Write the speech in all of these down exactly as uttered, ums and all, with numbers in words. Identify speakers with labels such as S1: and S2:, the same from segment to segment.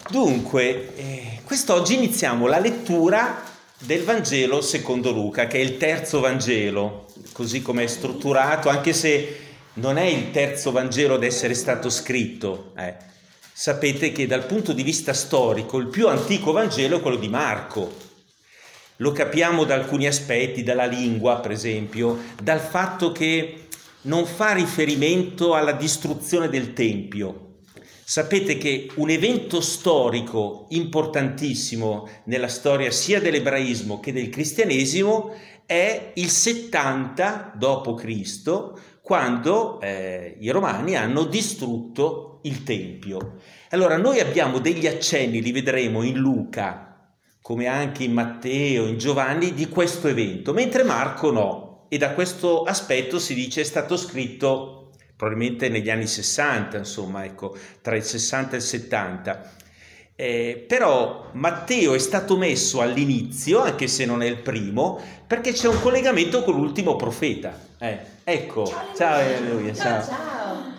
S1: Dunque, eh, quest'oggi iniziamo la lettura del Vangelo secondo Luca, che è il terzo Vangelo, così come è strutturato, anche se non è il terzo Vangelo ad essere stato scritto. Eh. Sapete che dal punto di vista storico il più antico Vangelo è quello di Marco. Lo capiamo da alcuni aspetti, dalla lingua per esempio, dal fatto che non fa riferimento alla distruzione del Tempio. Sapete che un evento storico importantissimo nella storia sia dell'ebraismo che del cristianesimo è il settanta dopo Cristo, quando eh, i romani hanno distrutto il Tempio. Allora noi abbiamo degli accenni, li vedremo in Luca, come anche in Matteo, in Giovanni, di questo evento, mentre Marco no. E da questo aspetto si dice è stato scritto probabilmente negli anni sessanta, insomma, ecco, tra il sessanta e il settanta. Eh, però Matteo è stato messo all'inizio, anche se non è il primo, perché c'è un collegamento con l'ultimo profeta. Eh, ecco, ciao, ciao Alleluia, ciao. ciao. ciao.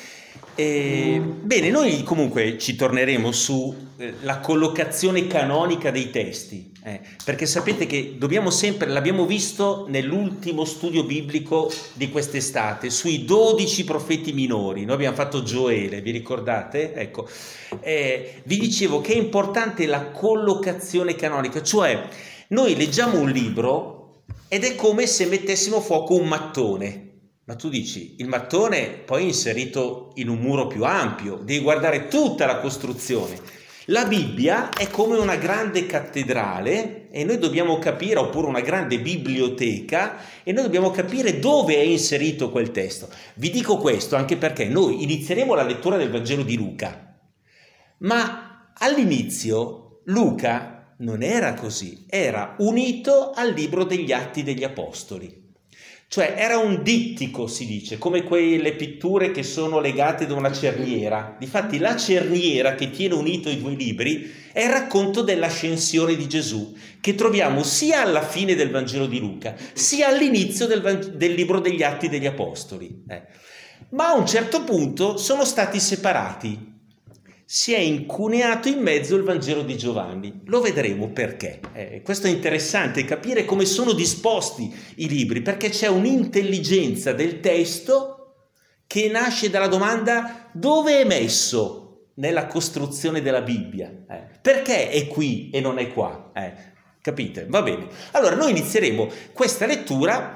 S1: Eh, bene, noi comunque ci torneremo sulla collocazione canonica dei testi, eh, perché sapete che dobbiamo sempre, l'abbiamo visto nell'ultimo studio biblico di quest'estate, sui dodici profeti minori. Noi abbiamo fatto Gioele, vi ricordate? Ecco, eh, vi dicevo che è importante la collocazione canonica, cioè noi leggiamo un libro ed è come se mettessimo a fuoco un mattone. Ma tu dici, il mattone poi è inserito in un muro più ampio, devi guardare tutta la costruzione. La Bibbia è come una grande cattedrale e noi dobbiamo capire, oppure una grande biblioteca, e noi dobbiamo capire dove è inserito quel testo. Vi dico questo anche perché noi inizieremo la lettura del Vangelo di Luca, ma all'inizio Luca non era così, era unito al libro degli Atti degli Apostoli. Cioè era un dittico, si dice, come quelle pitture che sono legate da una cerniera. Difatti la cerniera che tiene unito i due libri è il racconto dell'ascensione di Gesù, che troviamo sia alla fine del Vangelo di Luca, sia all'inizio del, del libro degli Atti degli Apostoli. Eh. Ma a un certo punto sono stati separati. Si è incuneato in mezzo il Vangelo di Giovanni. Lo vedremo perché. Eh, questo è interessante, capire come sono disposti i libri, perché c'è un'intelligenza del testo che nasce dalla domanda: dove è messo nella costruzione della Bibbia? Eh, perché è qui e non è qua? Eh, capite? Va bene. Allora noi inizieremo questa lettura.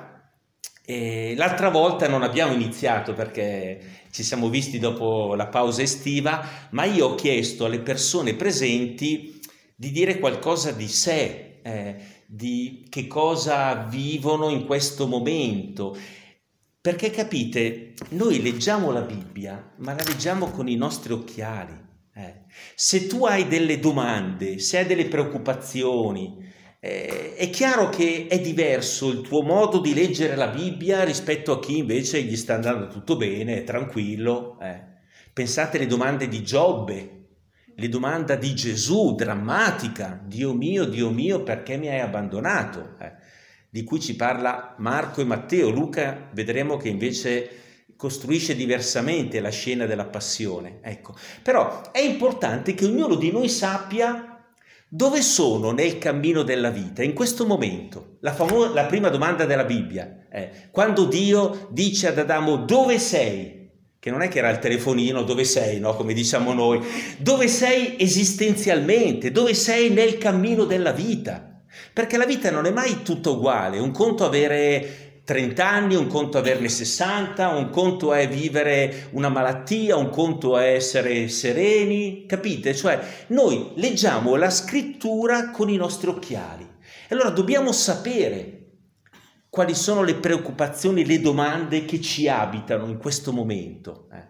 S1: E l'altra volta non abbiamo iniziato perché ci siamo visti dopo la pausa estiva, ma io ho chiesto alle persone presenti di dire qualcosa di sé, eh, di che cosa vivono in questo momento, perché capite, noi leggiamo la Bibbia, ma la leggiamo con i nostri occhiali. Eh. Se tu hai delle domande, se hai delle preoccupazioni, Eh, è chiaro che è diverso il tuo modo di leggere la Bibbia rispetto a chi invece gli sta andando tutto bene, è tranquillo. Eh. Pensate alle domande di Giobbe, le domande di Gesù, drammatica: Dio mio, Dio mio, perché mi hai abbandonato? Eh. Di cui ci parla Marco e Matteo. Luca vedremo che invece costruisce diversamente la scena della passione. Ecco. Però è importante che ognuno di noi sappia dove sono nel cammino della vita, in questo momento. La, famo- la prima domanda della Bibbia è quando Dio dice ad Adamo: dove sei? Che non è che era il telefonino, dove sei, no? Come diciamo noi. Dove sei esistenzialmente? Dove sei nel cammino della vita? Perché la vita non è mai tutta uguale. Un conto avere trenta anni, un conto averne sessanta, un conto è vivere una malattia, un conto è essere sereni, capite? Cioè noi leggiamo la scrittura con i nostri occhiali. Allora dobbiamo sapere quali sono le preoccupazioni, le domande che ci abitano in questo momento. Eh.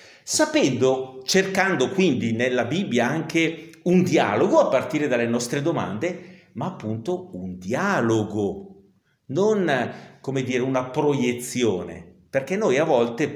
S1: Sapendo, cercando quindi nella Bibbia anche un dialogo a partire dalle nostre domande, ma appunto un dialogo, non, come dire, una proiezione, perché noi a volte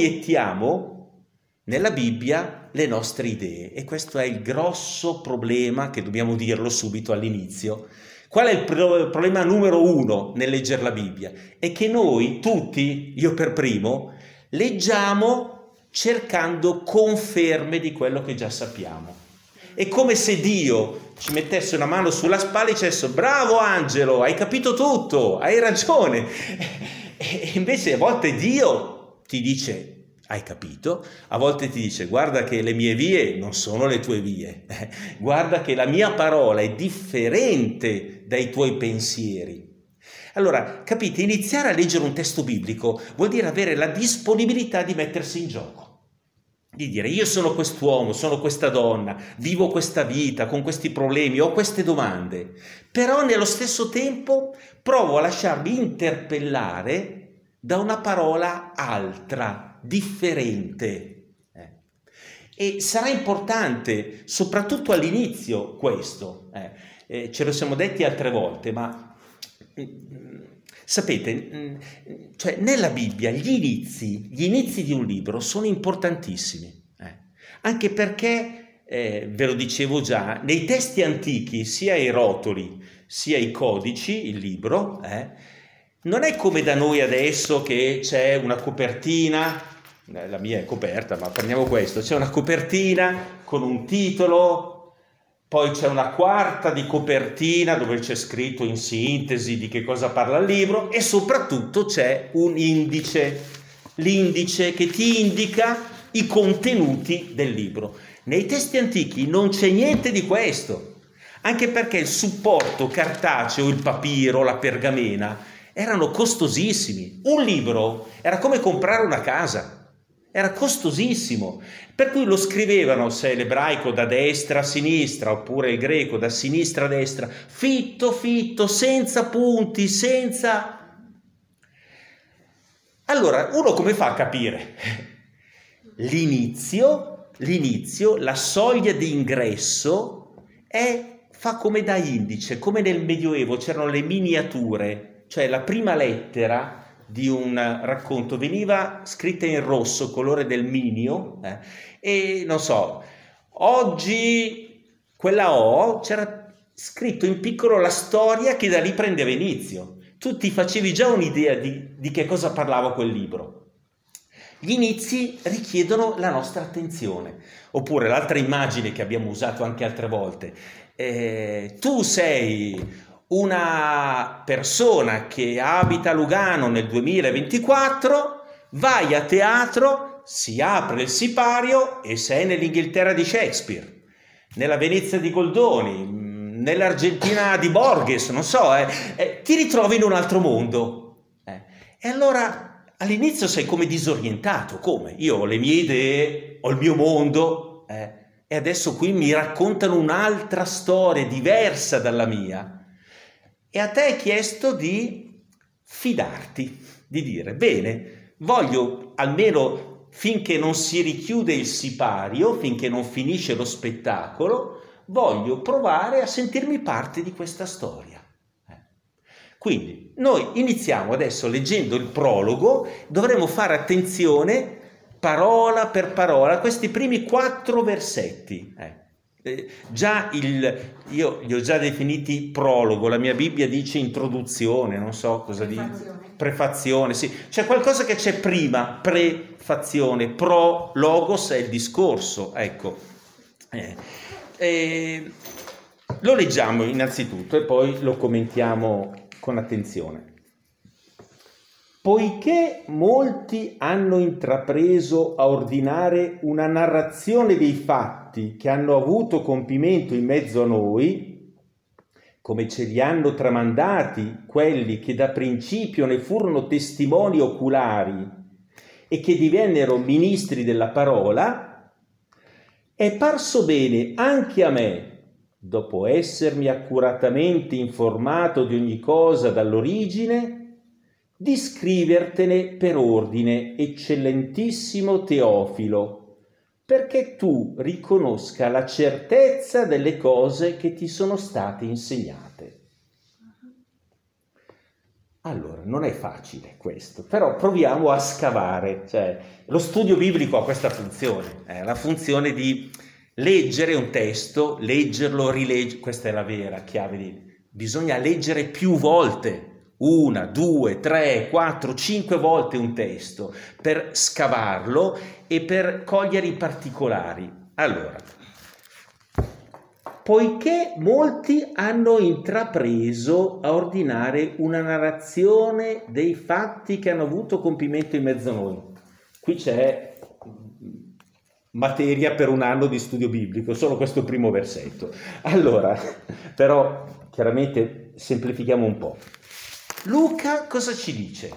S1: proiettiamo nella Bibbia le nostre idee e questo è il grosso problema, che dobbiamo dirlo subito all'inizio. Qual è il pro- problema numero uno nel leggere la Bibbia? È che noi tutti, io per primo, leggiamo cercando conferme di quello che già sappiamo. È come se Dio ci mettesse una mano sulla spalla e dicesse: bravo Angelo, hai capito tutto, hai ragione. E invece a volte Dio ti dice: hai capito? A volte ti dice: guarda che le mie vie non sono le tue vie, guarda che la mia parola è differente dai tuoi pensieri. Allora, capite, iniziare a leggere un testo biblico vuol dire avere la disponibilità di mettersi in gioco, di dire: io sono quest'uomo, sono questa donna, vivo questa vita con questi problemi, ho queste domande, però nello stesso tempo provo a lasciarmi interpellare da una parola altra, differente. Eh. E sarà importante, soprattutto all'inizio, questo. Eh. Eh, ce lo siamo detti altre volte, ma sapete, cioè nella Bibbia gli inizi, gli inizi di un libro sono importantissimi, eh. Anche perché, eh, ve lo dicevo già, nei testi antichi, sia i rotoli, sia i codici, il libro, eh, non è come da noi adesso che c'è una copertina, la mia è coperta, ma prendiamo questo, c'è una copertina con un titolo, poi c'è una quarta di copertina dove c'è scritto in sintesi di che cosa parla il libro e soprattutto c'è un indice, l'indice che ti indica i contenuti del libro. Nei testi antichi non c'è niente di questo, anche perché il supporto cartaceo, il papiro, la pergamena erano costosissimi. Un libro era come comprare una casa. Era costosissimo, per cui lo scrivevano, se l'ebraico da destra a sinistra oppure il greco da sinistra a destra, fitto fitto, senza punti, senza... Allora, uno come fa a capire? L'inizio, l'inizio, la soglia di ingresso è, fa come da indice, come nel Medioevo c'erano le miniature, cioè la prima lettera di un racconto veniva scritta in rosso, colore del minio, eh, e non so, oggi quella O c'era scritto in piccolo la storia che da lì prendeva inizio. Tu ti facevi già un'idea di, di che cosa parlava quel libro. Gli inizi richiedono la nostra attenzione. Oppure l'altra immagine che abbiamo usato anche altre volte, eh, tu sei una persona che abita a Lugano nel duemilaventiquattro, vai a teatro, si apre il sipario e sei nell'Inghilterra di Shakespeare, nella Venezia di Goldoni, nell'Argentina di Borges, non so, eh, eh, ti ritrovi in un altro mondo. Eh. E allora all'inizio sei come disorientato, come? Io ho le mie idee, ho il mio mondo, eh, e adesso qui mi raccontano un'altra storia diversa dalla mia. E a te è chiesto di fidarti, di dire: bene, voglio almeno finché non si richiude il sipario, finché non finisce lo spettacolo, voglio provare a sentirmi parte di questa storia. Quindi noi iniziamo adesso leggendo il prologo, dovremo fare attenzione parola per parola a questi primi quattro versetti. Eh. Eh, già il, io li ho già definiti prologo, la mia Bibbia dice introduzione, non so cosa dire, prefazione, sì, c'è qualcosa che c'è prima, prefazione, pro, logos è il discorso, ecco. Eh, eh, lo leggiamo innanzitutto e poi lo commentiamo con attenzione. Poiché molti hanno intrapreso a ordinare una narrazione dei fatti che hanno avuto compimento in mezzo a noi, come ce li hanno tramandati quelli che da principio ne furono testimoni oculari e che divennero ministri della parola, è parso bene anche a me, dopo essermi accuratamente informato di ogni cosa dall'origine, di scrivertene per ordine, eccellentissimo Teofilo, perché tu riconosca la certezza delle cose che ti sono state insegnate. Allora, non è facile questo, però proviamo a scavare. Cioè, lo studio biblico ha questa funzione, è la funzione di leggere un testo, leggerlo, rileggere, questa è la vera chiave di... Bisogna leggere più volte, una, due, tre, quattro, cinque volte un testo per scavarlo e per cogliere i particolari. Allora, poiché molti hanno intrapreso a ordinare una narrazione dei fatti che hanno avuto compimento in mezzo a noi. Qui c'è materia per un anno di studio biblico, solo questo primo versetto. Allora, però, chiaramente semplifichiamo un po'. Luca cosa ci dice?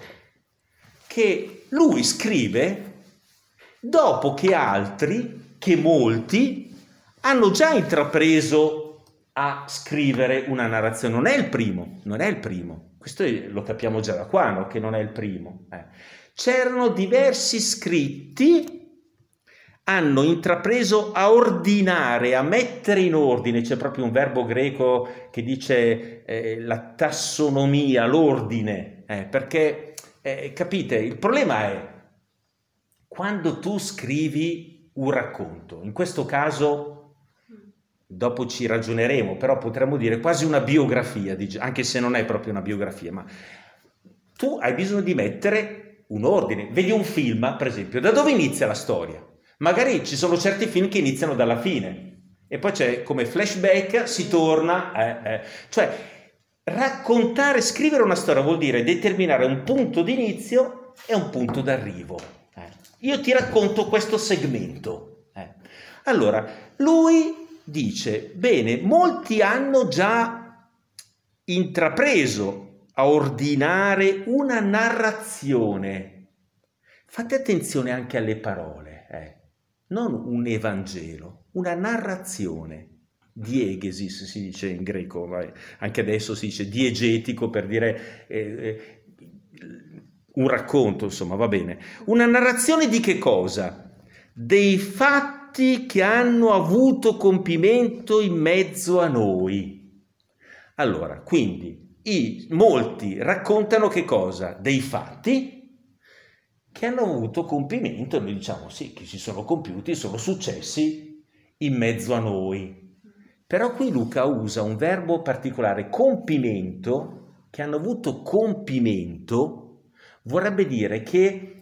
S1: Che lui scrive dopo che altri, che molti, hanno già intrapreso a scrivere una narrazione. Non è il primo, non è il primo. Questo lo capiamo già da qua, no? Che non è il primo. Eh. C'erano diversi scritti, hanno intrapreso a ordinare, a mettere in ordine, c'è proprio un verbo greco che dice eh, la tassonomia, l'ordine, eh, perché, eh, capite, il problema è quando tu scrivi un racconto, in questo caso, dopo ci ragioneremo, però potremmo dire quasi una biografia, anche se non è proprio una biografia, ma tu hai bisogno di mettere un ordine. Vedi un film, per esempio, da dove inizia la storia? Magari ci sono certi film che iniziano dalla fine e poi c'è come flashback, si torna, eh, eh. Cioè raccontare, scrivere una storia vuol dire determinare un punto d'inizio e un punto d'arrivo. Eh. Io ti racconto questo segmento. Eh. Allora, lui dice, bene, molti hanno già intrapreso a ordinare una narrazione. Fate attenzione anche alle parole, eh. Non un Evangelo, una narrazione, diegesis si dice in greco, anche adesso si dice diegetico per dire eh, un racconto, insomma, va bene. Una narrazione di che cosa? Dei fatti che hanno avuto compimento in mezzo a noi. Allora, quindi, i, molti raccontano che cosa? Dei fatti che hanno avuto compimento, noi diciamo sì, che si sono compiuti, sono successi in mezzo a noi. Però qui Luca usa un verbo particolare, compimento, che hanno avuto compimento, vorrebbe dire che,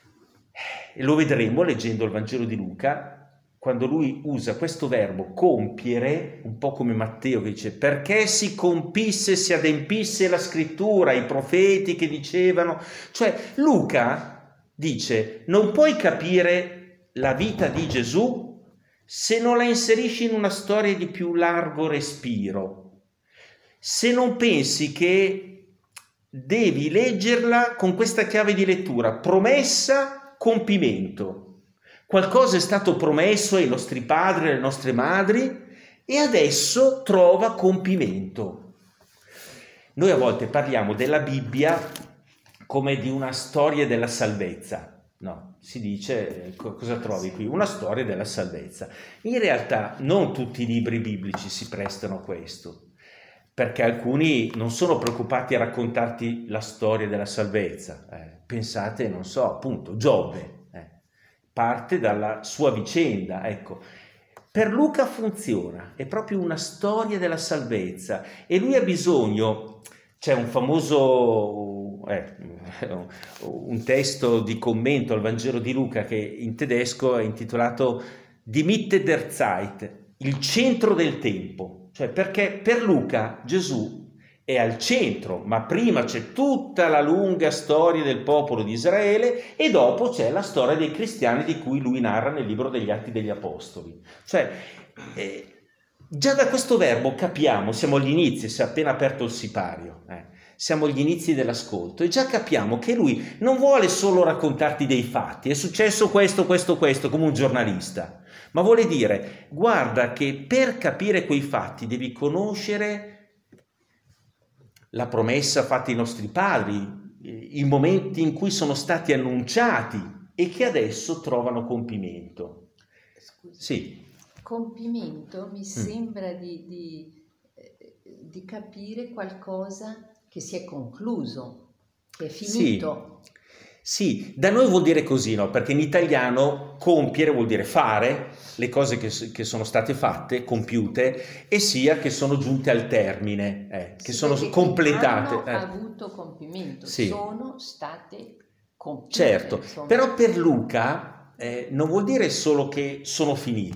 S1: e lo vedremo leggendo il Vangelo di Luca, quando lui usa questo verbo compiere, un po' come Matteo che dice perché si compisse, si adempisse la scrittura, i profeti che dicevano, cioè Luca dice, non puoi capire la vita di Gesù se non la inserisci in una storia di più largo respiro, se non pensi che devi leggerla con questa chiave di lettura, promessa, compimento. Qualcosa è stato promesso ai nostri padri, alle nostre madri e adesso trova compimento. Noi a volte parliamo della Bibbia come di una storia della salvezza. No, si dice, cosa trovi qui? Una storia della salvezza. In realtà non tutti i libri biblici si prestano a questo, perché alcuni non sono preoccupati a raccontarti la storia della salvezza. Eh, pensate, non so, appunto, Giobbe, eh, parte dalla sua vicenda, ecco. Per Luca funziona, è proprio una storia della salvezza e lui ha bisogno, c'è un famoso... Eh, un testo di commento al Vangelo di Luca che in tedesco è intitolato Die Mitte der Zeit, il centro del tempo, cioè perché per Luca Gesù è al centro, ma prima c'è tutta la lunga storia del popolo di Israele e dopo c'è la storia dei cristiani di cui lui narra nel libro degli Atti degli Apostoli. Cioè eh, già da questo verbo capiamo, siamo agli inizi, si è appena aperto il sipario, eh. Siamo agli inizi dell'ascolto e già capiamo che lui non vuole solo raccontarti dei fatti, è successo questo, questo, questo, come un giornalista, ma vuole dire, guarda che per capire quei fatti devi conoscere la promessa fatta ai nostri padri, i momenti in cui sono stati annunciati e che adesso trovano compimento.
S2: Scusa.
S1: Sì.
S2: Compimento mi mm. sembra di, di, di capire qualcosa che si è concluso, che è finito.
S1: Sì, sì, da noi vuol dire così, no? Perché in italiano compiere vuol dire fare le cose che, che sono state fatte, compiute, e sia che sono giunte al termine, eh, che
S2: sì,
S1: sono completate.
S2: Hanno
S1: eh.
S2: avuto compimento, sì. Sono state compiute.
S1: Certo,
S2: insomma.
S1: però per Luca eh, non vuol dire solo che sono finite.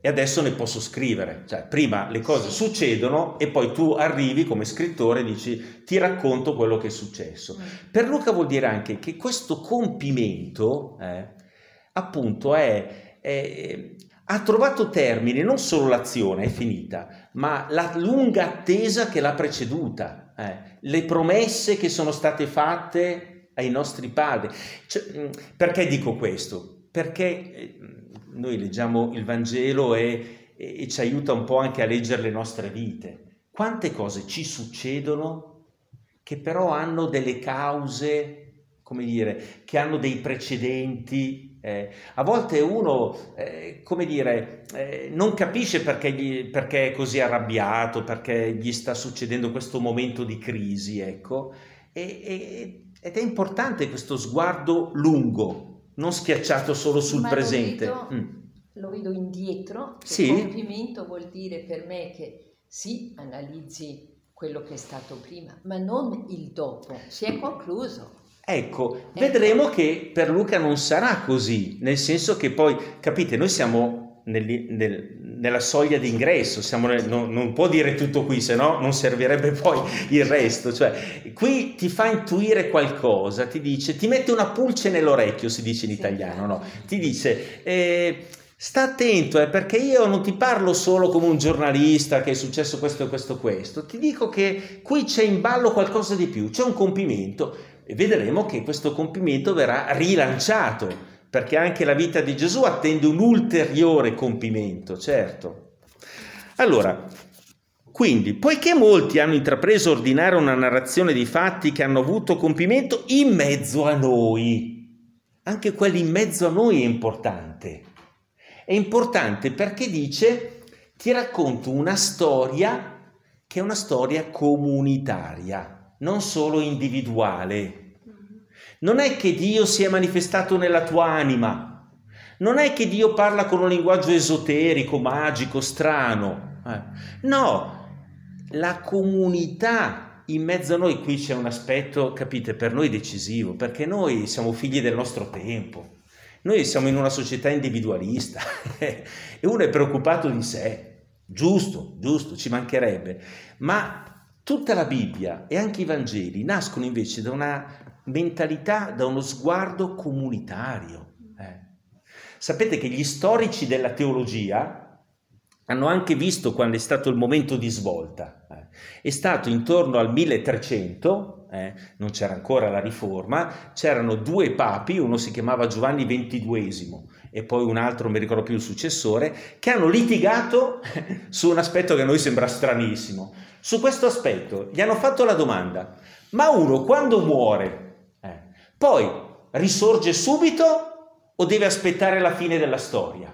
S1: e adesso ne posso scrivere. Cioè, prima le cose succedono e poi tu arrivi come scrittore e dici ti racconto quello che è successo. Per Luca vuol dire anche che questo compimento eh, appunto è, è, ha trovato termine non solo l'azione è finita, ma la lunga attesa che l'ha preceduta, eh, le promesse che sono state fatte ai nostri padri. Cioè, perché dico questo? Perché noi leggiamo il Vangelo e, e, e ci aiuta un po' anche a leggere le nostre vite. Quante cose ci succedono che però hanno delle cause, come dire, che hanno dei precedenti. Eh, a volte uno, eh, come dire, eh, non capisce perché, gli, perché è così arrabbiato, perché gli sta succedendo questo momento di crisi, ecco. E, e, ed è importante questo sguardo lungo, non schiacciato solo sul
S2: Ma
S1: presente.
S2: Lo vedo,
S1: mm.
S2: lo vedo indietro.
S1: Sì.
S2: Il compimento vuol dire per me che sì, analizzi quello che è stato prima, ma non il dopo. Si è concluso.
S1: Ecco,
S2: ecco,
S1: vedremo che per Luca non sarà così, nel senso che poi, capite, noi siamo nel, nel, nella soglia d'ingresso, siamo nel, non, non può dire tutto qui, se no non servirebbe poi il resto, cioè qui ti fa intuire qualcosa, ti dice, ti mette una pulce nell'orecchio, si dice in italiano, no? Ti dice, eh, sta attento, eh, perché io non ti parlo solo come un giornalista che è successo questo e questo questo, ti dico che qui c'è in ballo qualcosa di più, c'è un compimento. E vedremo che questo compimento verrà rilanciato, perché anche la vita di Gesù attende un ulteriore compimento, certo. Allora, quindi, poiché molti hanno intrapreso ordinare una narrazione di fatti che hanno avuto compimento in mezzo a noi, anche quelli in mezzo a noi è importante. È importante perché dice, ti racconto una storia che è una storia comunitaria, non solo individuale. Non è che Dio si è manifestato nella tua anima, non è che Dio parla con un linguaggio esoterico, magico, strano. Eh. No, la comunità in mezzo a noi, qui c'è un aspetto, capite, per noi decisivo, perché noi siamo figli del nostro tempo. Noi siamo in una società individualista e uno è preoccupato di sé. Giusto, giusto, ci mancherebbe. Ma tutta la Bibbia e anche i Vangeli nascono invece da una mentalità, da uno sguardo comunitario. Eh. Sapete che gli storici della teologia hanno anche visto quando è stato il momento di svolta. Eh. È stato intorno al milletrecento, eh, non c'era ancora la Riforma, c'erano due papi, uno si chiamava Giovanni ventiduesimo e poi un altro, non mi ricordo più il successore, che hanno litigato su un aspetto che a noi sembra stranissimo. Su questo aspetto gli hanno fatto la domanda, ma uno quando muore, eh, poi risorge subito o deve aspettare la fine della storia?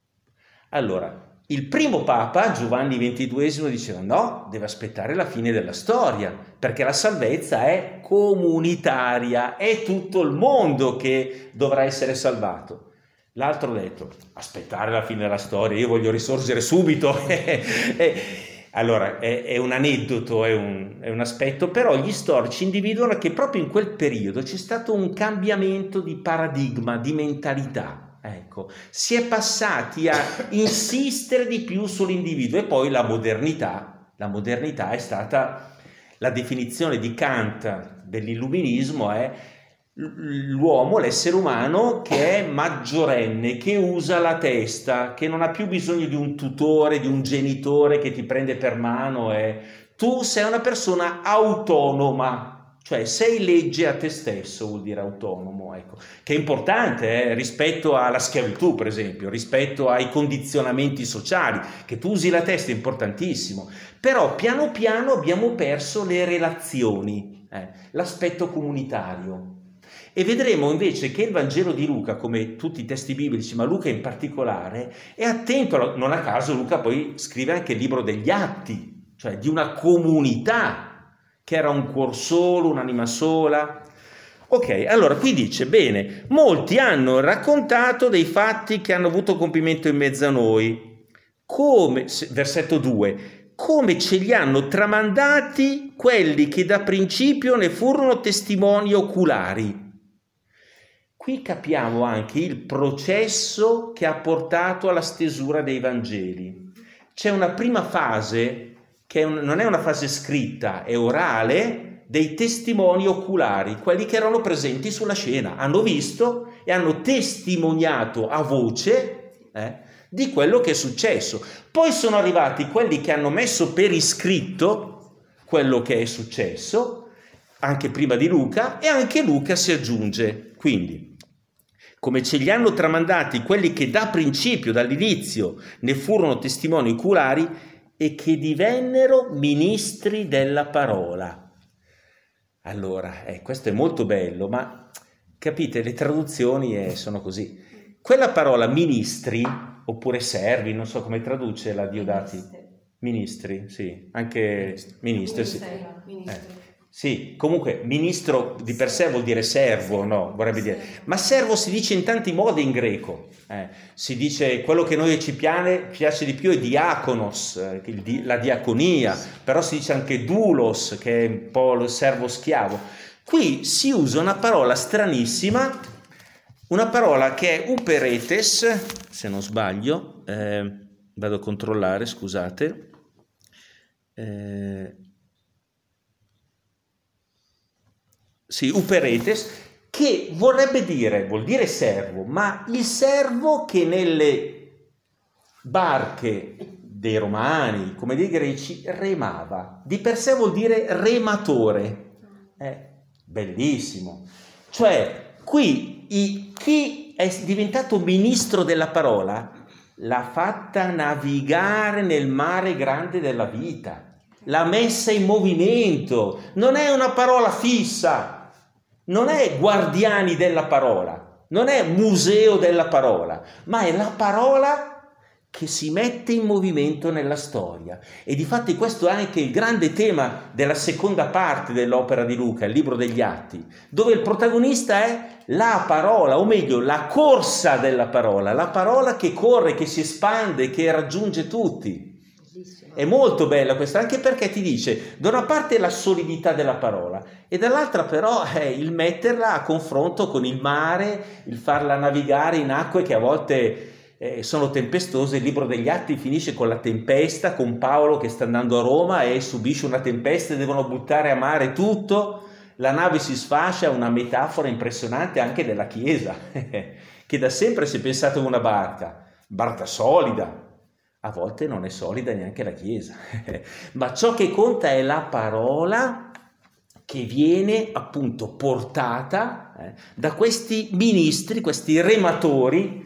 S1: Allora, il primo papa, Giovanni ventiduesimo, diceva no, deve aspettare la fine della storia, perché la salvezza è comunitaria, è tutto il mondo che dovrà essere salvato. L'altro ha detto, aspettare la fine della storia, io voglio risorgere subito. Allora, è, è un aneddoto, è un, è un aspetto, però gli storici individuano che proprio in quel periodo c'è stato un cambiamento di paradigma, di mentalità. Ecco, si è passati a insistere di più sull'individuo e poi la modernità. La modernità è stata la definizione di Kant dell'illuminismo, è l'uomo, l'essere umano che è maggiorenne, che usa la testa, che non ha più bisogno di un tutore, di un genitore che ti prende per mano. E tu sei una persona autonoma, cioè sei legge a te stesso, vuol dire autonomo, ecco, che è importante eh, rispetto alla schiavitù, per esempio, rispetto ai condizionamenti sociali, che tu usi la testa è importantissimo, però piano piano abbiamo perso le relazioni, eh, l'aspetto comunitario. E vedremo invece che il Vangelo di Luca, come tutti i testi biblici, ma Luca in particolare, è attento, non a caso Luca poi scrive anche il libro degli Atti, cioè di una comunità che era un cuor solo, un'anima sola. Ok, allora qui dice, bene, molti hanno raccontato dei fatti che hanno avuto compimento in mezzo a noi, come, versetto due, come ce li hanno tramandati quelli che da principio ne furono testimoni oculari. qui capiamo anche il processo che ha portato alla stesura dei Vangeli. C'è una prima fase che è un, non è una fase scritta, è orale, dei testimoni oculari, quelli che erano presenti sulla scena, hanno visto e hanno testimoniato a voce eh, di quello che è successo. Poi sono arrivati quelli che hanno messo per iscritto quello che è successo, anche prima di Luca, e anche Luca si aggiunge. Quindi, come ce li hanno tramandati quelli che da principio, dall'inizio, ne furono testimoni oculari e che divennero ministri della parola. Allora, eh, questo è molto bello, ma capite, le traduzioni eh, sono così. Quella parola ministri, oppure servi, non so come traduce la Diodati. Ministri, sì, anche ministri, sì. Eh. Sì, comunque ministro di per sé vuol dire servo, no? Vorrebbe dire. Ma servo si dice in tanti modi in greco. Eh, si dice, quello che noi ci piace, piace di più è diaconos, eh, il, la diaconia, però si dice anche doulos, che è un po' il servo schiavo. Qui si usa una parola stranissima, una parola che è uperetes, se non sbaglio, eh, vado a controllare, scusate. Eh, Sì, uperetes, che vorrebbe dire, vuol dire servo, ma il servo che nelle barche dei Romani, come dei Greci, remava. Di per sé vuol dire rematore. È bellissimo. Cioè, qui i, chi è diventato ministro della parola l'ha fatta navigare nel mare grande della vita, l'ha messa in movimento. Non è una parola fissa. Non è guardiani della parola, non è museo della parola, ma è la parola che si mette in movimento nella storia. E difatti questo è anche il grande tema della seconda parte dell'opera di Luca, il libro degli Atti, dove il protagonista è la parola, o meglio, la corsa della parola, la parola che corre, che si espande, che raggiunge tutti. È molto bella questa, anche perché ti dice, da una parte la solidità della parola e dall'altra però è il metterla a confronto con il mare, il farla navigare in acque che a volte eh, sono tempestose. Il libro degli Atti finisce con la tempesta, con Paolo che sta andando a Roma e subisce una tempesta e devono buttare a mare tutto, la nave si sfascia, una metafora impressionante anche della Chiesa, che da sempre si è pensato come una barca, barca solida. A volte non è solida neanche la Chiesa, ma ciò che conta è la parola che viene appunto portata eh, da questi ministri, questi rematori,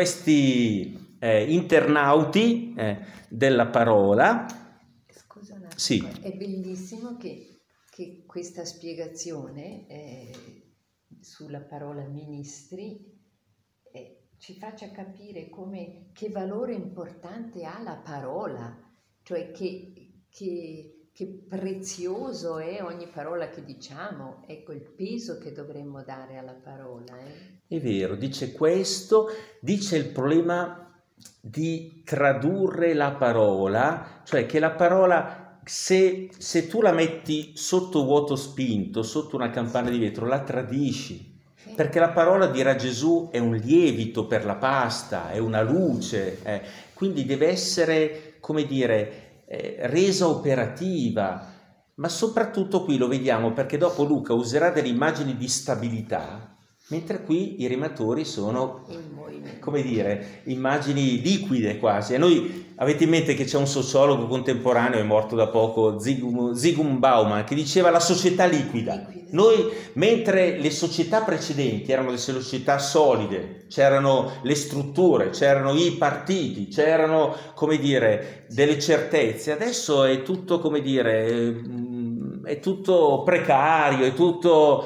S1: questi eh, internauti eh, della parola.
S2: Scusa un attimo,
S1: sì.
S2: È bellissimo che, che questa spiegazione eh, sulla parola ministri eh, ci faccia capire come, che valore importante ha la parola, cioè che, che, che prezioso è ogni parola che diciamo, ecco il peso che dovremmo dare alla parola. Eh.
S1: È vero, dice questo, dice il problema di tradurre la parola, cioè che la parola, se, se tu la metti sotto vuoto spinto, sotto una campana di vetro, la tradisci. Perché la parola, dirà Gesù, è un lievito per la pasta, è una luce, eh. Quindi deve essere, come dire, eh, resa operativa. Ma soprattutto qui lo vediamo perché dopo Luca userà delle immagini di stabilità, mentre qui i rematori sono, come dire, immagini liquide quasi. E noi, avete in mente che c'è un sociologo contemporaneo, è morto da poco, Zygmunt, Zygmunt Bauman, che diceva la società liquida. liquida. Noi, mentre le società precedenti erano delle società solide, c'erano le strutture, c'erano i partiti, c'erano, come dire, delle certezze, adesso è tutto, come dire, è tutto precario, è tutto...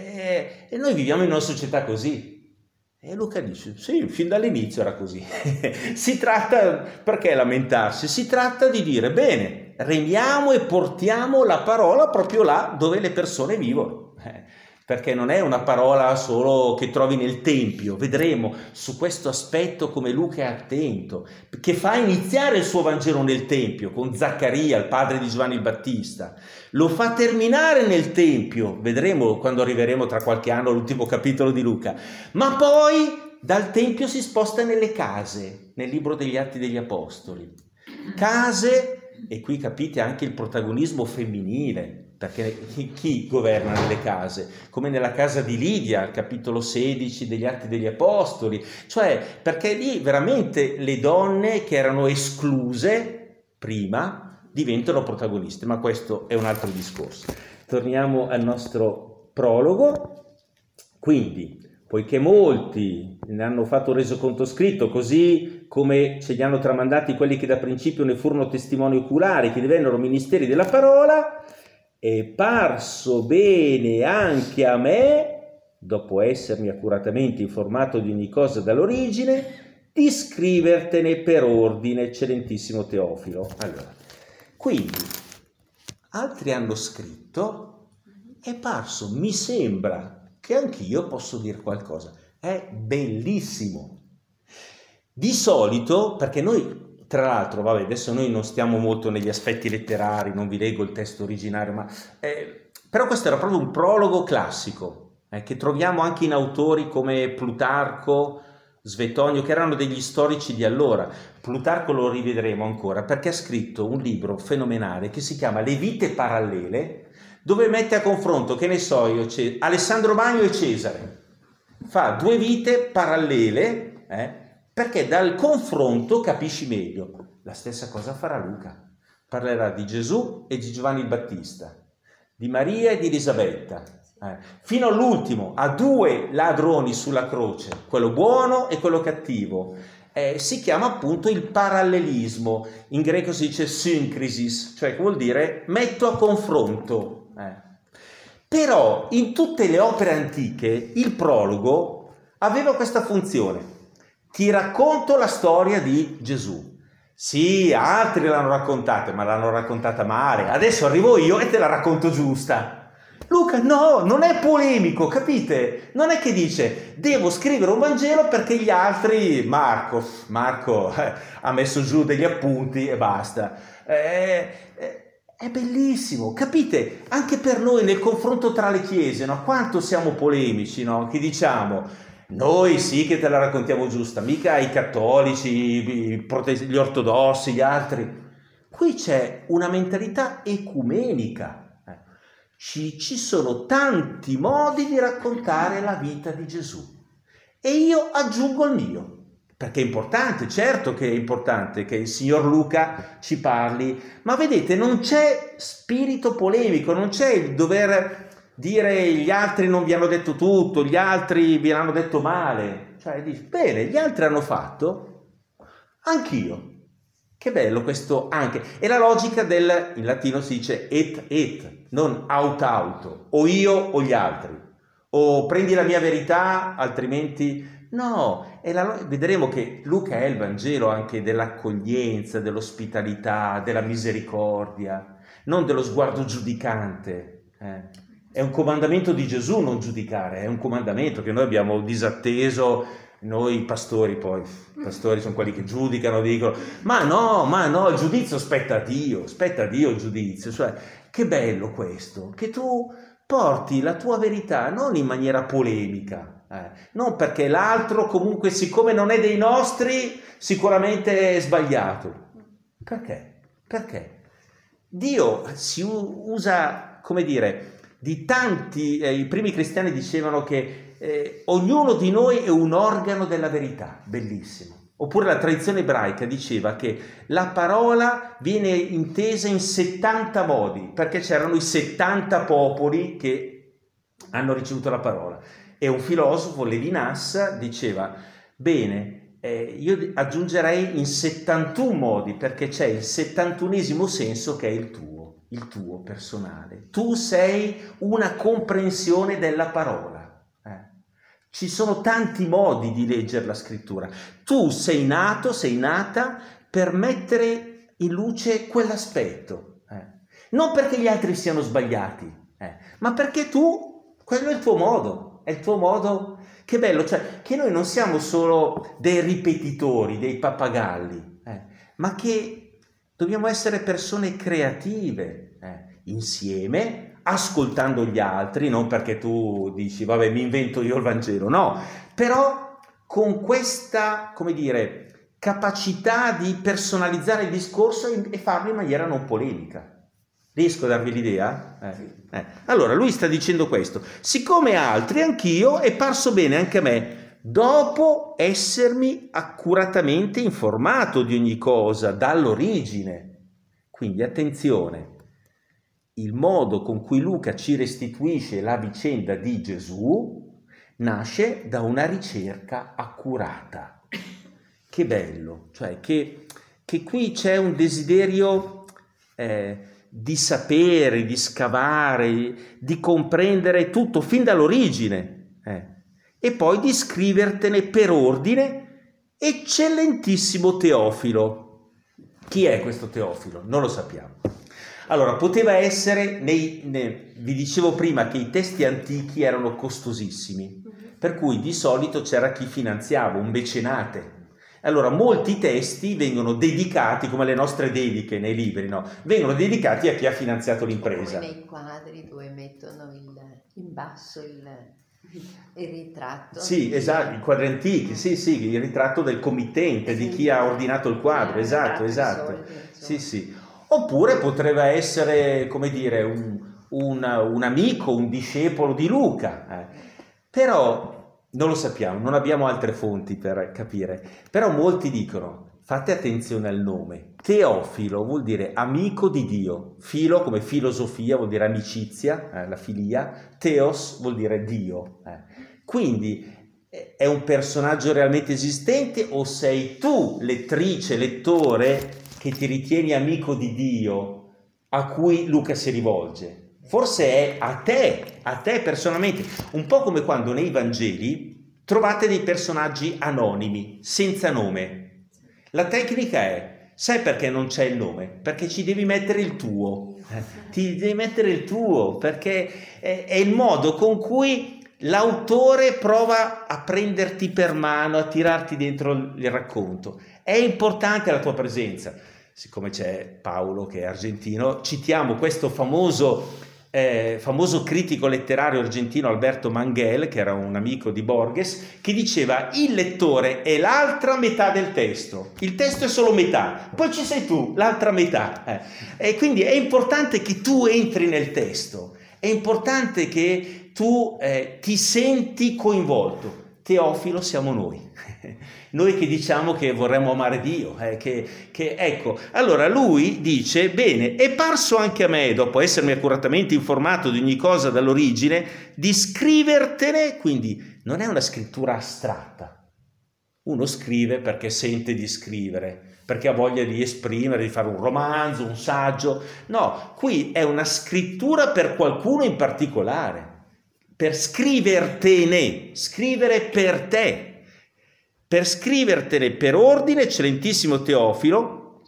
S1: È, e noi viviamo in una società così. E Luca dice, sì, fin dall'inizio era così. Si tratta, perché lamentarsi? Si tratta di dire, bene, remiamo e portiamo la parola proprio là dove le persone vivono. Eh, perché non è una parola solo che trovi nel Tempio. Vedremo su questo aspetto come Luca è attento, che fa iniziare il suo Vangelo nel Tempio, con Zaccaria, il padre di Giovanni il Battista. Lo fa terminare nel Tempio, vedremo quando arriveremo tra qualche anno all'ultimo capitolo di Luca. Ma poi dal Tempio si sposta nelle case, nel libro degli Atti degli Apostoli. Case, e qui capite anche il protagonismo femminile, perché chi governa nelle case? Come nella casa di Lidia, al capitolo sedici degli Atti degli Apostoli, cioè perché lì veramente le donne che erano escluse prima diventano protagoniste, ma questo è un altro discorso. Torniamo al nostro prologo. Quindi, poiché molti ne hanno fatto un resoconto scritto, così come ce li hanno tramandati quelli che da principio ne furono testimoni oculari, che divennero ministeri della parola, è parso bene anche a me, dopo essermi accuratamente informato di ogni cosa dall'origine, di scrivertene per ordine, eccellentissimo Teofilo. Allora, quindi, altri hanno scritto, è parso, mi sembra che anch'io posso dire qualcosa. È bellissimo. Di solito, perché noi, tra l'altro, vabbè, adesso noi non stiamo molto negli aspetti letterari, non vi leggo il testo originario, ma eh, però questo era proprio un prologo classico, eh, che troviamo anche in autori come Plutarco, Svetonio, che erano degli storici di allora. Plutarco lo rivedremo ancora, perché ha scritto un libro fenomenale che si chiama Le vite parallele, dove mette a confronto, che ne so io, Alessandro Magno e Cesare. Fa due vite parallele, eh, perché dal confronto capisci meglio. La stessa cosa farà Luca. Parlerà di Gesù e di Giovanni il Battista, di Maria e di Elisabetta, eh, fino all'ultimo, a due ladroni sulla croce, quello buono e quello cattivo. Eh, si chiama appunto il parallelismo. In greco si dice synkrisis, cioè che vuol dire metto a confronto. Eh. Però in tutte le opere antiche il prologo aveva questa funzione. Ti racconto la storia di Gesù. Sì, altri l'hanno raccontata, ma l'hanno raccontata male. Adesso arrivo io e te la racconto giusta. Luca no, non è polemico, capite? Non è che dice devo scrivere un Vangelo perché gli altri, Marco, Marco eh, ha messo giù degli appunti e basta. Eh, eh, è bellissimo, capite? Anche per noi nel confronto tra le chiese, no? Quanto siamo polemici, no? Che diciamo noi sì che te la raccontiamo giusta, mica i cattolici, i prote- gli ortodossi, gli altri. Qui c'è una mentalità ecumenica. Ci, ci sono tanti modi di raccontare la vita di Gesù e io aggiungo il mio, perché è importante, certo che è importante che il signor Luca ci parli, ma vedete non c'è spirito polemico, non c'è il dover dire gli altri non vi hanno detto tutto, gli altri vi hanno detto male, cioè dici bene, gli altri hanno fatto, anch'io. Che bello questo anche. E la logica del, in latino si dice et et, non aut auto, o io o gli altri, o prendi la mia verità, altrimenti no. E la, vedremo che Luca è il Vangelo anche dell'accoglienza, dell'ospitalità, della misericordia, non dello sguardo giudicante. Eh. È un comandamento di Gesù non giudicare, è un comandamento che noi abbiamo disatteso. Noi pastori poi, i pastori sono quelli che giudicano, dicono ma no, ma no, il giudizio spetta a Dio, spetta a Dio il giudizio, cioè che bello questo, che tu porti la tua verità non in maniera polemica, eh, non perché l'altro comunque siccome non è dei nostri sicuramente è sbagliato. Perché? Perché? Dio si usa, come dire, di tanti, eh, i primi cristiani dicevano che Eh, ognuno di noi è un organo della verità, bellissimo. Oppure la tradizione ebraica diceva che la parola viene intesa in settanta modi, perché c'erano i settanta popoli che hanno ricevuto la parola. E un filosofo, Levinas, diceva, bene, eh, io aggiungerei in settantuno modi, perché c'è il settantunesimo senso che è il tuo, il tuo personale. Tu sei una comprensione della parola. Ci sono tanti modi di leggere la scrittura. Tu sei nato, sei nata per mettere in luce quell'aspetto. Eh. Non perché gli altri siano sbagliati, eh, ma perché tu Quello è il tuo modo, è il tuo modo. Che bello, cioè che noi non siamo solo dei ripetitori, dei pappagalli, eh, ma che dobbiamo essere persone creative, eh, insieme, ascoltando gli altri, non perché tu dici, vabbè, mi invento io il Vangelo, no, però con questa, come dire, capacità di personalizzare il discorso e farlo in maniera non polemica. Riesco a darvi l'idea? Eh, eh. Allora, lui sta dicendo questo. Siccome altri, anch'io, è parso bene anche a me, dopo essermi accuratamente informato di ogni cosa, dall'origine. Quindi, attenzione, il modo con cui Luca ci restituisce la vicenda di Gesù nasce da una ricerca accurata. Che bello! Cioè, che, che qui c'è un desiderio... Eh, di sapere, di scavare, di comprendere tutto fin dall'origine eh. e poi di scrivertene per ordine, eccellentissimo Teofilo. Chi è questo Teofilo? Non lo sappiamo. Allora, poteva essere, nei, nei, vi dicevo prima che i testi antichi erano costosissimi, per cui di solito c'era chi finanziava, un mecenate. Allora, molti testi vengono dedicati, come le nostre dediche nei libri, no? Vengono dedicati a chi ha finanziato l'impresa.
S2: Come nei quadri dove mettono il, in basso il, il ritratto.
S1: Sì, esatto, i quadri antichi, sì, sì, il ritratto del committente, di chi ha ordinato il quadro, esatto, esatto. Sì, sì. Oppure potrebbe essere, come dire, un, un, un amico, un discepolo di Luca. Eh. Però... non lo sappiamo, non abbiamo altre fonti per capire, però molti dicono, fate attenzione al nome, Teofilo vuol dire amico di Dio, filo come filosofia vuol dire amicizia, eh, la filia, Theos vuol dire Dio, eh. Quindi eh, è un personaggio realmente esistente o sei tu, lettrice, lettore, che ti ritieni amico di Dio, a cui Luca si rivolge? Forse è a te, a te personalmente, un po' come quando nei Vangeli trovate dei personaggi anonimi, senza nome. La tecnica è, sai perché non c'è il nome? Perché ci devi mettere il tuo, ti devi mettere il tuo, perché è, è il modo con cui l'autore prova a prenderti per mano, a tirarti dentro il racconto. È importante la tua presenza. Siccome c'è Paolo che è argentino, citiamo questo famoso... Eh, famoso critico letterario argentino Alberto Manguel, che era un amico di Borges, che diceva il lettore è l'altra metà del testo, il testo è solo metà, poi ci sei tu, l'altra metà eh. E quindi è importante che tu entri nel testo, è importante che tu eh, ti senti coinvolto. Teofilo siamo noi, noi che diciamo che vorremmo amare Dio, eh, che, che ecco, allora lui dice, bene, è parso anche a me, dopo essermi accuratamente informato di ogni cosa dall'origine, di scrivertene, quindi non è una scrittura astratta, uno scrive perché sente di scrivere, perché ha voglia di esprimere, di fare un romanzo, un saggio, no, qui è una scrittura per qualcuno in particolare, per scrivertene, scrivere per te, per scrivertene per ordine, eccellentissimo Teofilo,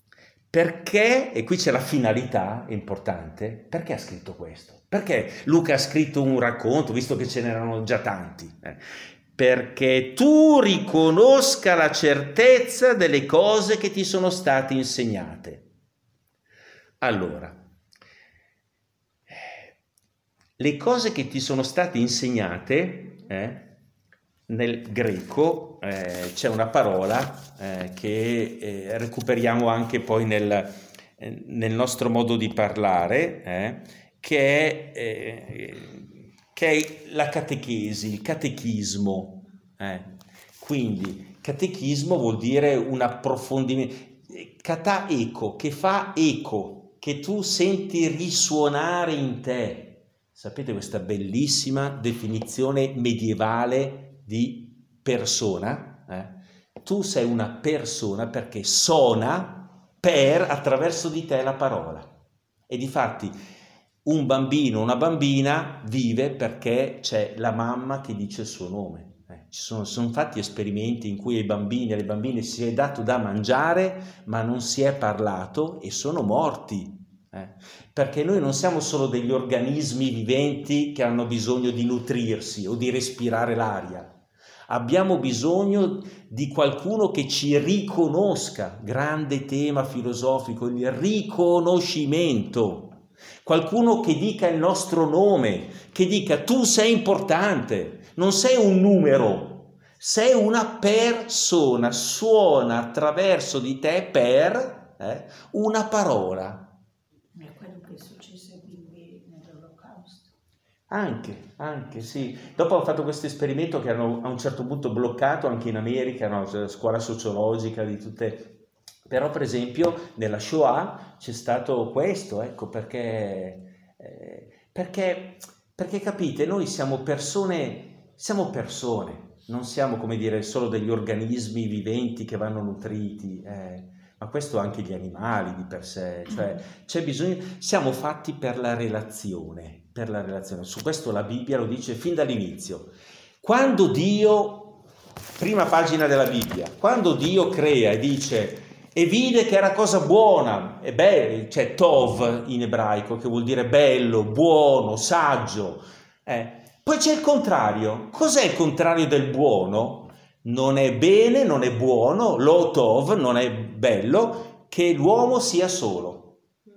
S1: perché, e qui c'è la finalità importante, perché ha scritto questo? Perché Luca ha scritto un racconto, visto che ce n'erano già tanti? Eh? Perché tu riconosca la certezza delle cose che ti sono state insegnate. Allora, le cose che ti sono state insegnate, eh, nel greco eh, c'è una parola eh, che eh, recuperiamo anche poi nel, eh, nel nostro modo di parlare, eh, che, è, eh, che è la catechesi, il catechismo. Eh. Quindi catechismo vuol dire un approfondimento, kata eco, che fa eco, che tu senti risuonare in te. Sapete questa bellissima definizione medievale di persona? Eh? Tu sei una persona perché suona per attraverso di te la parola. E difatti un bambino, una bambina vive perché c'è la mamma che dice il suo nome. Eh? Ci sono, sono fatti esperimenti in cui ai bambini e alle bambine si è dato da mangiare ma non si è parlato e sono morti. Eh? Perché noi non siamo solo degli organismi viventi che hanno bisogno di nutrirsi o di respirare l'aria. Abbiamo bisogno di qualcuno che ci riconosca, grande tema filosofico, il riconoscimento. Qualcuno che dica il nostro nome, che dica tu sei importante, non sei un numero, sei una persona, suona attraverso di te per eh, una parola.
S3: Ma è quello che è successo quindi nell'Olocausto.
S1: Anche, anche sì. Dopo hanno fatto questo esperimento che hanno a un certo punto bloccato anche in America, no? Scuola sociologica di tutte. Però per esempio nella Shoah c'è stato questo, ecco, perché, eh, perché, perché capite, noi siamo persone, siamo persone, non siamo come dire solo degli organismi viventi che vanno nutriti, eh, ma questo anche gli animali di per sé, cioè c'è bisogno, siamo fatti per la relazione, per la relazione. Su questo la Bibbia lo dice fin dall'inizio. Quando Dio, prima pagina della Bibbia, quando Dio crea e dice e vide che era cosa buona, e bello, c'è tov in ebraico che vuol dire bello, buono, saggio. Eh. Poi c'è il contrario. Cos'è il contrario del buono? Non è bene, non è buono, lo tov, non è bello, che l'uomo sia solo.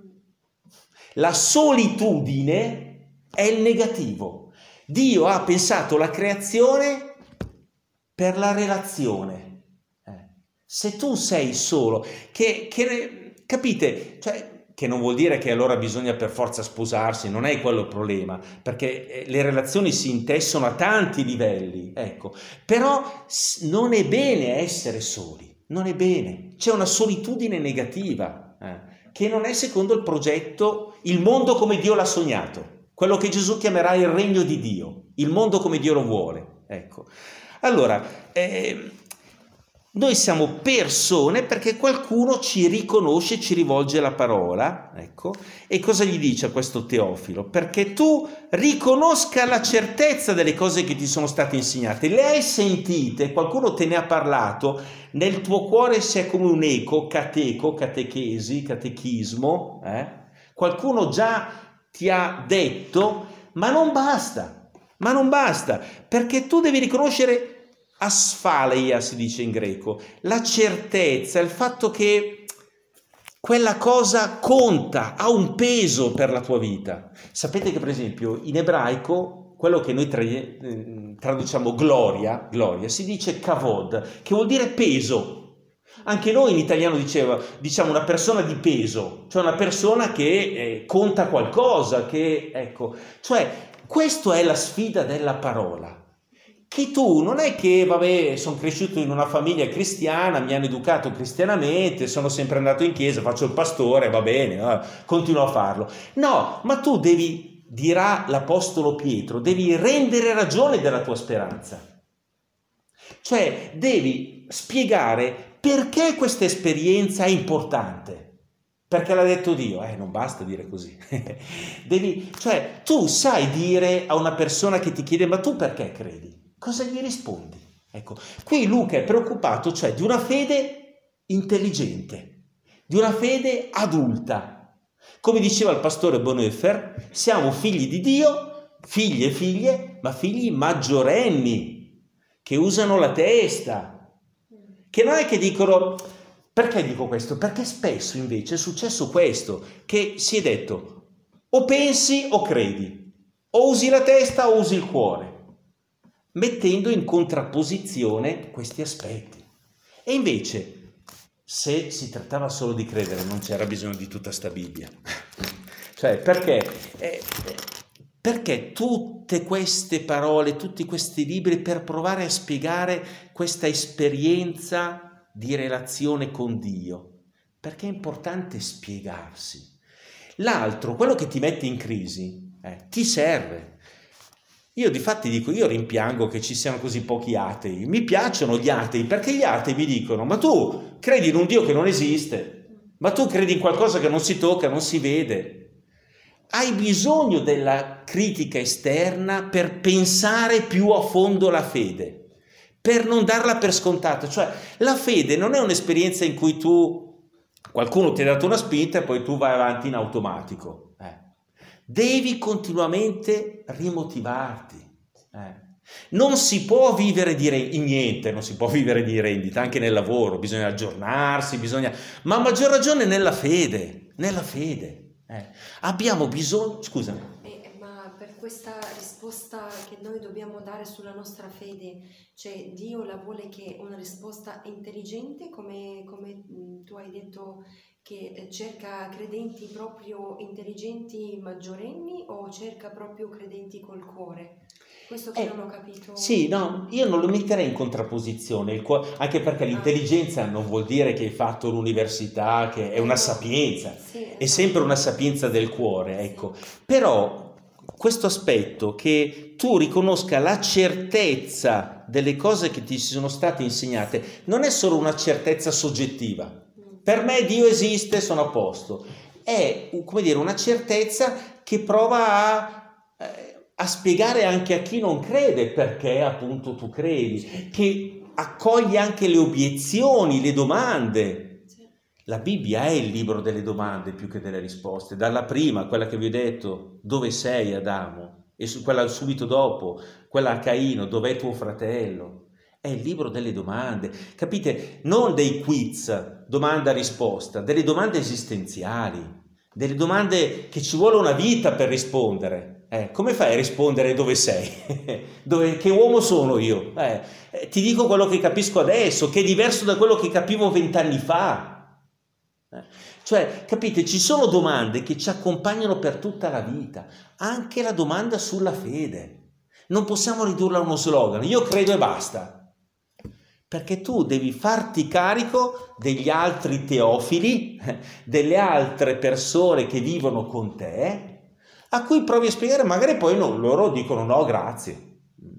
S1: La solitudine è il negativo. Dio ha pensato la creazione per la relazione. Se tu sei solo, che, che capite, cioè, che non vuol dire che allora bisogna per forza sposarsi, non è quello il problema, perché le relazioni si intessono a tanti livelli, ecco, però non è bene essere soli, non è bene, c'è una solitudine negativa, eh, che non è secondo il progetto, il mondo come Dio l'ha sognato, quello che Gesù chiamerà il regno di Dio, il mondo come Dio lo vuole, ecco. Allora, eh, noi siamo persone perché qualcuno ci riconosce, ci rivolge la parola, ecco, e cosa gli dice a questo Teofilo? Perché tu riconosca la certezza delle cose che ti sono state insegnate, le hai sentite, qualcuno te ne ha parlato, nel tuo cuore c'è come un eco, cateco, catechesi, catechismo, eh? Qualcuno già ti ha detto, ma non basta, ma non basta, perché tu devi riconoscere asphaleia si dice in greco, la certezza, il fatto che quella cosa conta, ha un peso per la tua vita. Sapete che per esempio in ebraico quello che noi tra- traduciamo gloria, gloria, si dice kavod, che vuol dire peso. Anche noi in italiano diceva, diciamo una persona di peso, cioè una persona che eh, conta qualcosa, che ecco, cioè questa è la sfida della parola. Che tu non è che, vabbè, sono cresciuto in una famiglia cristiana, mi hanno educato cristianamente, sono sempre andato in chiesa, faccio il pastore, va bene, eh, continuo a farlo. No, ma tu devi, dirà l'apostolo Pietro, devi rendere ragione della tua speranza. Cioè, devi spiegare perché questa esperienza è importante. Perché l'ha detto Dio? Eh, non basta dire così. Devi, cioè, tu sai dire a una persona che ti chiede, ma tu perché credi? Cosa gli rispondi? Ecco, qui Luca è preoccupato, cioè, di una fede intelligente, di una fede adulta. Come diceva il pastore Bonhoeffer, siamo figli di Dio, figli e figlie, ma figli maggiorenni, che usano la testa, che non è che dicono, perché dico questo? Perché spesso invece è successo questo, che si è detto, o pensi o credi, o usi la testa o usi il cuore, mettendo in contrapposizione questi aspetti. E invece, se si trattava solo di credere, non c'era bisogno di tutta sta Bibbia. Cioè, perché? Eh, perché tutte queste parole, tutti questi libri per provare a spiegare questa esperienza di relazione con Dio? Perché è importante spiegarsi. L'altro, quello che ti mette in crisi, eh, ti serve. Io difatti dico, io rimpiango che ci siano così pochi atei, mi piacciono gli atei perché gli atei mi dicono, ma tu credi in un Dio che non esiste, ma tu credi in qualcosa che non si tocca, non si vede. Hai bisogno della critica esterna per pensare più a fondo la fede, per non darla per scontata, cioè la fede non è un'esperienza in cui tu Qualcuno ti ha dato una spinta e poi tu vai avanti in automatico. Eh. Devi continuamente rimotivarti. Eh. Non si può vivere di re- in niente, non si può vivere di rendita, anche nel lavoro, bisogna aggiornarsi, bisogna... ma a maggior ragione nella fede, nella fede. Eh. Abbiamo bisogno... Scusa.
S4: Eh, ma per questa risposta che noi dobbiamo dare sulla nostra fede, cioè Dio la vuole che una risposta intelligente, come, come mh, tu hai detto, che cerca credenti proprio intelligenti maggiorenni o cerca proprio credenti col cuore? Questo che
S1: Eh,
S4: non ho capito.
S1: Sì, no, io non lo metterei in contrapposizione, il cuore, anche perché
S4: Ah.
S1: l'intelligenza non vuol dire che hai fatto l'università, che è una
S4: Eh, no.
S1: sapienza,
S4: Sì,
S1: è
S4: esatto.
S1: sempre una sapienza del cuore, ecco. Però questo aspetto che tu riconosca la certezza delle cose che ti sono state insegnate non è solo una certezza soggettiva.
S4: Mm.
S1: Per me Dio esiste, sono a posto. È, come dire, una certezza che prova a, eh, a spiegare anche a chi non crede perché appunto tu credi, che accoglie anche le obiezioni, le domande.
S4: Sì.
S1: La Bibbia è il libro delle domande più che delle risposte. Dalla prima, quella che vi ho detto, dove sei Adamo? E su quella subito dopo, quella a Caino, dov'è tuo fratello? È il libro delle domande, capite? Non dei quiz, domanda-risposta, delle domande esistenziali, delle domande che ci vuole una vita per rispondere. Eh, come fai a rispondere dove sei? dove, che uomo sono io? Eh, eh, ti dico quello che capisco adesso, che è diverso da quello che capivo vent'anni fa. Eh, cioè, capite, ci sono domande che ci accompagnano per tutta la vita, anche la domanda sulla fede. Non possiamo ridurla a uno slogan, io credo e basta. Perché tu devi farti carico degli altri teofili, delle altre persone che vivono con te, a cui provi a spiegare, magari poi non, loro dicono no, grazie.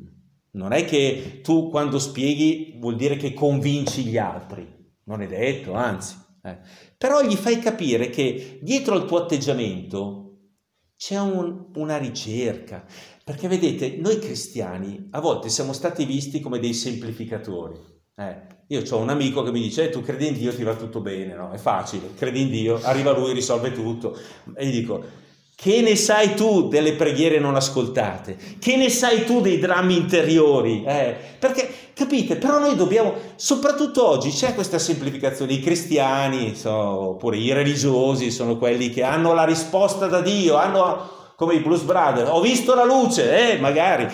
S1: Non è che tu quando spieghi vuol dire che convinci gli altri, non è detto, anzi. Eh. Però gli fai capire che dietro al tuo atteggiamento c'è un, una ricerca. Perché vedete, noi cristiani a volte siamo stati visti come dei semplificatori. Eh, io ho un amico che mi dice eh, tu credi in Dio ti va tutto bene, no? È facile, credi in Dio, arriva lui, risolve tutto. E gli dico, che ne sai tu delle preghiere non ascoltate? Che ne sai tu dei drammi interiori? Eh, perché, capite, però noi dobbiamo, soprattutto oggi c'è questa semplificazione, i cristiani, so, oppure i religiosi sono quelli che hanno la risposta da Dio, hanno... come i Blues Brothers, ho visto la luce, eh, magari.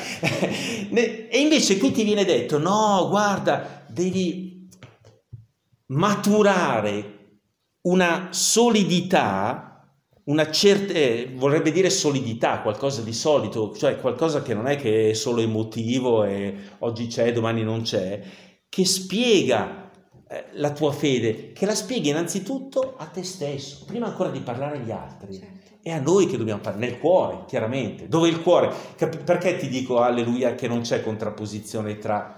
S1: E invece qui ti viene detto, no, guarda, devi maturare una solidità, una certa, eh, vorrebbe dire solidità, qualcosa di solido, cioè qualcosa che non è che è solo emotivo e oggi c'è, domani non c'è, che spiega eh, la tua fede, che la spieghi innanzitutto a te stesso, prima ancora di parlare agli altri.
S4: Certo.
S1: È a noi che dobbiamo parlare, nel cuore, chiaramente. Dove il cuore? Perché ti dico, alleluia, che non c'è contrapposizione tra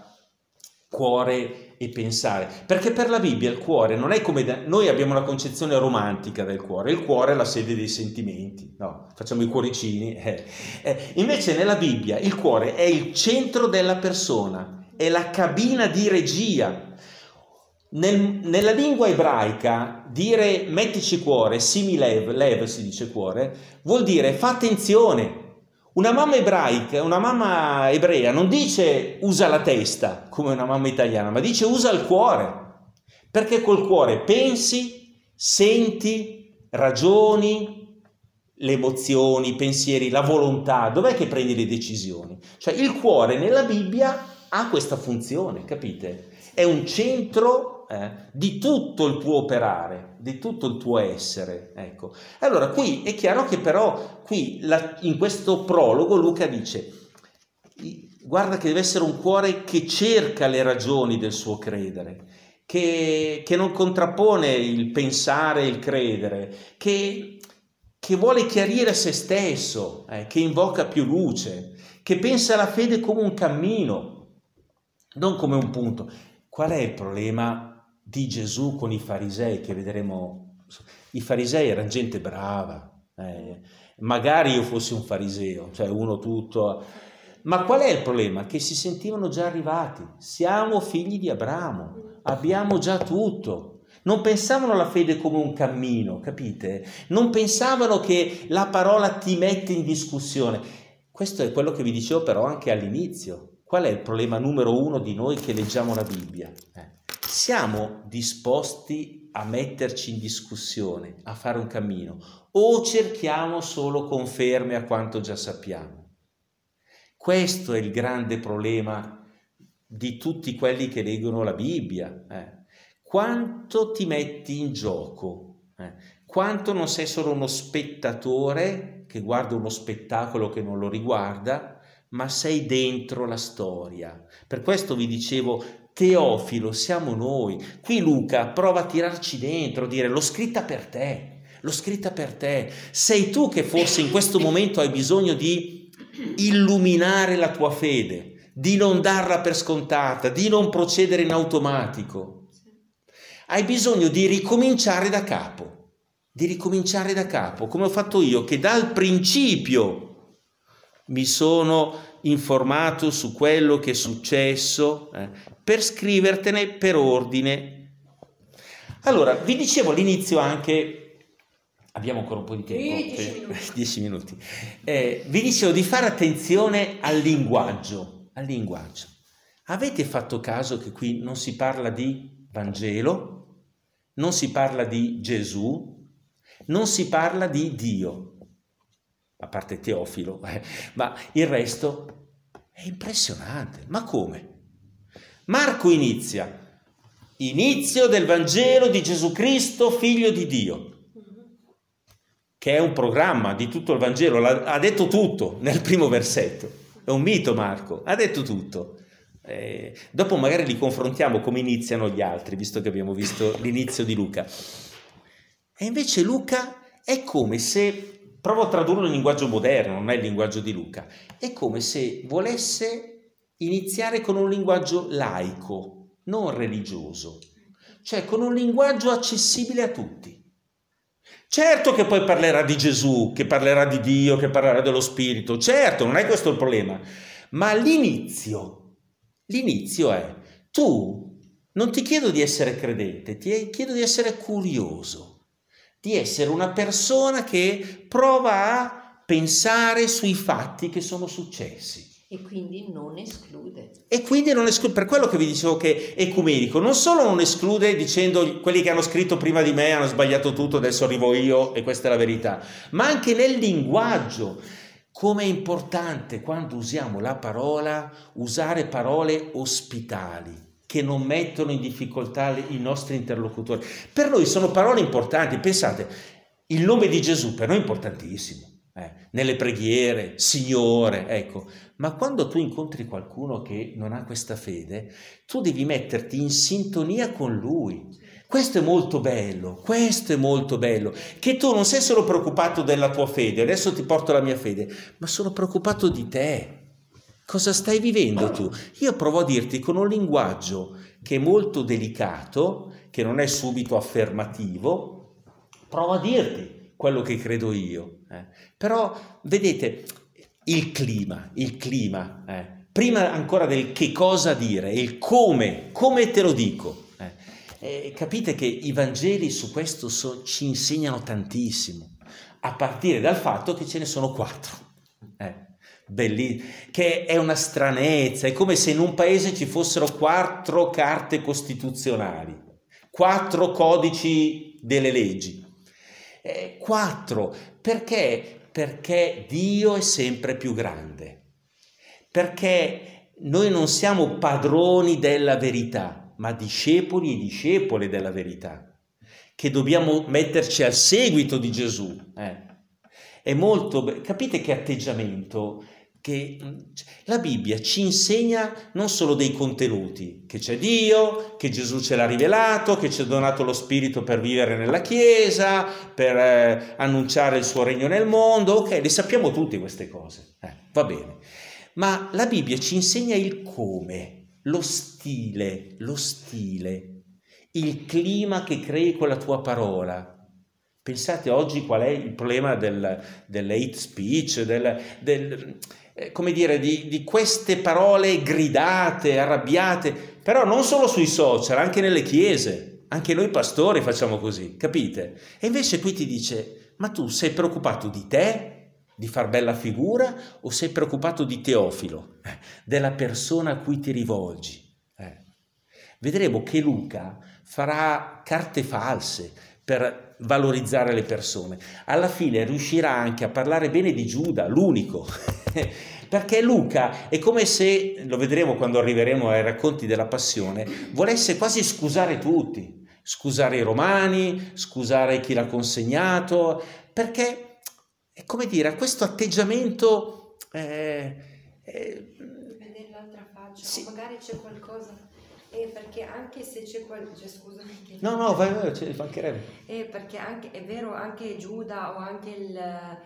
S1: cuore e pensare? Perché per la Bibbia il cuore non è come... Da... Noi abbiamo una concezione romantica del cuore. Il cuore è la sede dei sentimenti, no? Facciamo i cuoricini. Eh. Eh, invece nella Bibbia il cuore è il centro della persona, è la cabina di regia. Nel, nella lingua ebraica dire mettici cuore, simi lev, lev si dice cuore, vuol dire fa attenzione. Una mamma ebraica, una mamma ebrea non dice usa la testa come una mamma italiana, ma dice usa il cuore, perché col cuore pensi, senti, ragioni, le emozioni, i pensieri, la volontà, dov'è che prendi le decisioni? Cioè il cuore nella Bibbia ha questa funzione, capite? È un centro eh, di tutto il tuo operare, di tutto il tuo essere, ecco. Allora qui è chiaro che però qui la, in questo prologo Luca dice guarda che deve essere un cuore che cerca le ragioni del suo credere, che, che non contrappone il pensare e il credere, che, che vuole chiarire se stesso, eh, che invoca più luce, che pensa alla fede come un cammino, non come un punto. Qual è il problema di Gesù con i farisei che vedremo? I farisei erano gente brava, eh, magari io fossi un fariseo, cioè uno tutto, ma qual è il problema? Che si sentivano già arrivati, siamo figli di Abramo, abbiamo già tutto, Non pensavano alla fede come un cammino, capite? Non pensavano che la parola ti mette in discussione. Questo è quello che vi dicevo però anche all'inizio. Qual è il problema numero uno di noi che leggiamo la Bibbia? Eh, siamo disposti a metterci in discussione, a fare un cammino, o cerchiamo solo conferme a quanto già sappiamo? Questo è il grande problema di tutti quelli che leggono la Bibbia. Eh. Quanto ti metti in gioco? Eh. Quanto non sei solo uno spettatore che guarda uno spettacolo che non lo riguarda, ma sei dentro la storia. Per questo vi dicevo, Teofilo, siamo noi. Qui Luca prova a tirarci dentro, a dire l'ho scritta per te, l'ho scritta per te. Sei tu che forse in questo momento hai bisogno di illuminare la tua fede, di non darla per scontata, di non procedere in automatico. Hai bisogno di ricominciare da capo, di ricominciare da capo, come ho fatto io, che dal principio mi sono informato su quello che è successo, eh, per scrivertene per ordine. Allora, vi dicevo all'inizio anche, abbiamo ancora un po' di tempo,
S4: dieci minuti.
S1: dieci minuti, eh, vi dicevo di fare attenzione al linguaggio, al linguaggio. Avete fatto caso che qui non si parla di Vangelo, non si parla di Gesù, non si parla di Dio, a parte Teofilo, eh, ma il resto è impressionante. Ma come? Marco inizia, inizio del Vangelo di Gesù Cristo, figlio di Dio, che è un programma di tutto il Vangelo, ha detto tutto nel primo versetto, è un mito Marco, ha detto tutto. Eh, dopo magari li confrontiamo come iniziano gli altri, visto che abbiamo visto l'inizio di Luca. E invece Luca è come se, provo a tradurlo in linguaggio moderno, non è il linguaggio di Luca, è come se volesse iniziare con un linguaggio laico, non religioso, cioè con un linguaggio accessibile a tutti. Certo che poi parlerà di Gesù, che parlerà di Dio, che parlerà dello Spirito, certo, non è questo il problema, ma l'inizio, l'inizio è, tu non ti chiedo di essere credente, ti chiedo di essere curioso, di essere una persona che prova a pensare sui fatti che sono successi.
S2: E quindi non esclude.
S1: E quindi non esclude, per quello che vi dicevo che è ecumenico, non solo non esclude dicendo quelli che hanno scritto prima di me hanno sbagliato tutto, adesso arrivo io e questa è la verità, ma anche nel linguaggio. Come è importante quando usiamo la parola, usare parole ospitali, che non mettono in difficoltà i nostri interlocutori. Per noi sono parole importanti, pensate, il nome di Gesù per noi è importantissimo, eh, nelle preghiere, Signore, ecco, ma quando tu incontri qualcuno che non ha questa fede, tu devi metterti in sintonia con lui. Questo è molto bello, questo è molto bello, che tu non sei solo preoccupato della tua fede, adesso ti porto la mia fede, ma sono preoccupato di te. Cosa stai vivendo tu? Io provo a dirti con un linguaggio che è molto delicato, che non è subito affermativo, provo a dirti quello che credo io. Eh. Però, vedete, il clima, il clima, eh. prima ancora del che cosa dire, il come, come te lo dico. Eh. Eh, capite che i Vangeli su questo so, ci insegnano tantissimo, a partire dal fatto che ce ne sono quattro. Eh. Bellissimo, che è una stranezza, è come se in un paese ci fossero quattro carte costituzionali, quattro codici delle leggi, eh, quattro, perché? Perché Dio è sempre più grande, perché noi non siamo padroni della verità, ma discepoli e discepole della verità, che dobbiamo metterci al seguito di Gesù. Eh. È molto be- capite che atteggiamento? Che la Bibbia ci insegna non solo dei contenuti, che c'è Dio, che Gesù ce l'ha rivelato, che ci ha donato lo Spirito per vivere nella Chiesa, per eh, annunciare il suo regno nel mondo, ok, le sappiamo tutte queste cose, eh, va bene, ma la Bibbia ci insegna il come, lo stile, lo stile, il clima che crei con la tua parola. Pensate oggi qual è il problema del, dell'hate speech, del, del, eh, come dire, di, di queste parole gridate, arrabbiate, però non solo sui social, anche nelle chiese. anche noi pastori facciamo così, capite? E invece qui ti dice, ma tu sei preoccupato di te, di far bella figura, o sei preoccupato di Teofilo, eh, della persona a cui ti rivolgi? Eh. Vedremo che Luca farà carte false per valorizzare le persone. Alla fine riuscirà anche a parlare bene di Giuda, l'unico, perché Luca è come se, lo vedremo quando arriveremo ai racconti della Passione, volesse quasi scusare tutti, scusare i romani, scusare chi l'ha consegnato, perché è come dire, ha questo atteggiamento... Eh, eh,
S4: vedere l'altra faccia,
S1: sì.
S4: O magari c'è qualcosa... Eh, perché anche se c'è qualcosa, cioè, scusami che...
S1: No, no, vai, vai, ci mancherebbe.
S4: Eh, perché anche, è vero, anche Giuda o anche il...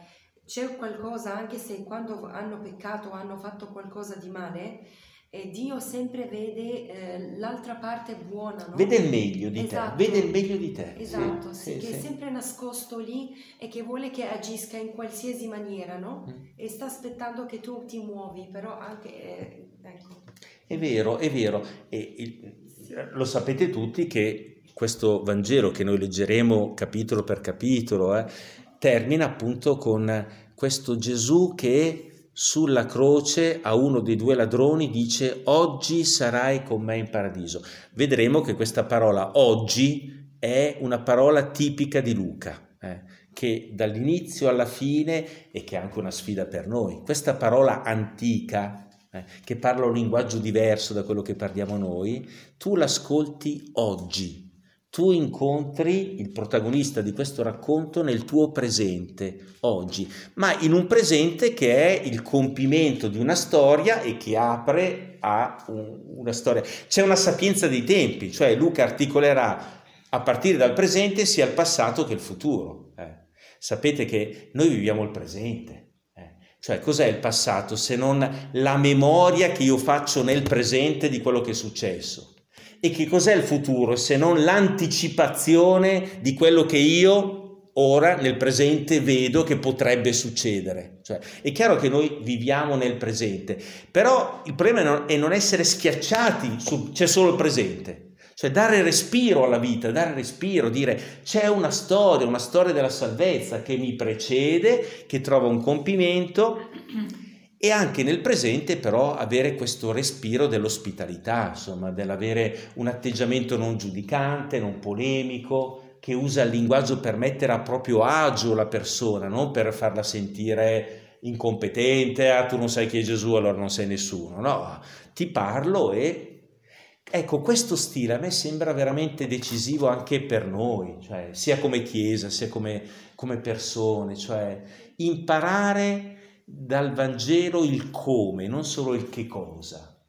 S4: c'è qualcosa, anche se quando hanno peccato, hanno fatto qualcosa di male, eh, Dio sempre vede eh, l'altra parte buona, no?
S1: Vede il meglio di
S4: Esatto.
S1: te, vede il meglio di te.
S4: Esatto,
S1: sì,
S4: sì,
S1: sì,
S4: che
S1: sì.
S4: è sempre nascosto lì e che vuole che agisca in qualsiasi maniera, no?
S1: Mm.
S4: E sta aspettando che tu ti muovi, però anche... Eh, ecco.
S1: È vero, è vero. E il, lo sapete tutti che questo Vangelo che noi leggeremo capitolo per capitolo eh, termina appunto con questo Gesù che sulla croce a uno dei due ladroni dice: oggi sarai con me in paradiso. Vedremo che questa parola oggi è una parola tipica di Luca, eh, che dall'inizio alla fine, e che è anche una sfida per noi, questa parola antica, Eh, che parla un linguaggio diverso da quello che parliamo noi, tu l'ascolti oggi, tu incontri il protagonista di questo racconto nel tuo presente, oggi, ma in un presente che è il compimento di una storia e che apre a un, una storia. C'è una sapienza dei tempi, cioè Luca articolerà a partire dal presente sia il passato che il futuro. Eh. Sapete che noi viviamo il presente. Cioè, cos'è il passato se non la memoria che io faccio nel presente di quello che è successo? E che cos'è il futuro se non l'anticipazione di quello che io ora nel presente vedo che potrebbe succedere? Cioè, è chiaro che noi viviamo nel presente, però il problema è non essere schiacciati su c'è solo il presente. Cioè dare respiro alla vita, dare respiro, dire c'è una storia, una storia della salvezza che mi precede, che trova un compimento, e anche nel presente però avere questo respiro dell'ospitalità, insomma, dell'avere un atteggiamento non giudicante, non polemico, che usa il linguaggio per mettere a proprio agio la persona, non per farla sentire incompetente, ah tu non sai chi è Gesù allora non sei nessuno, no, ti parlo e... Ecco, questo stile a me sembra veramente decisivo anche per noi, cioè sia come Chiesa, sia come, come persone, cioè imparare dal Vangelo il come, non solo il che cosa.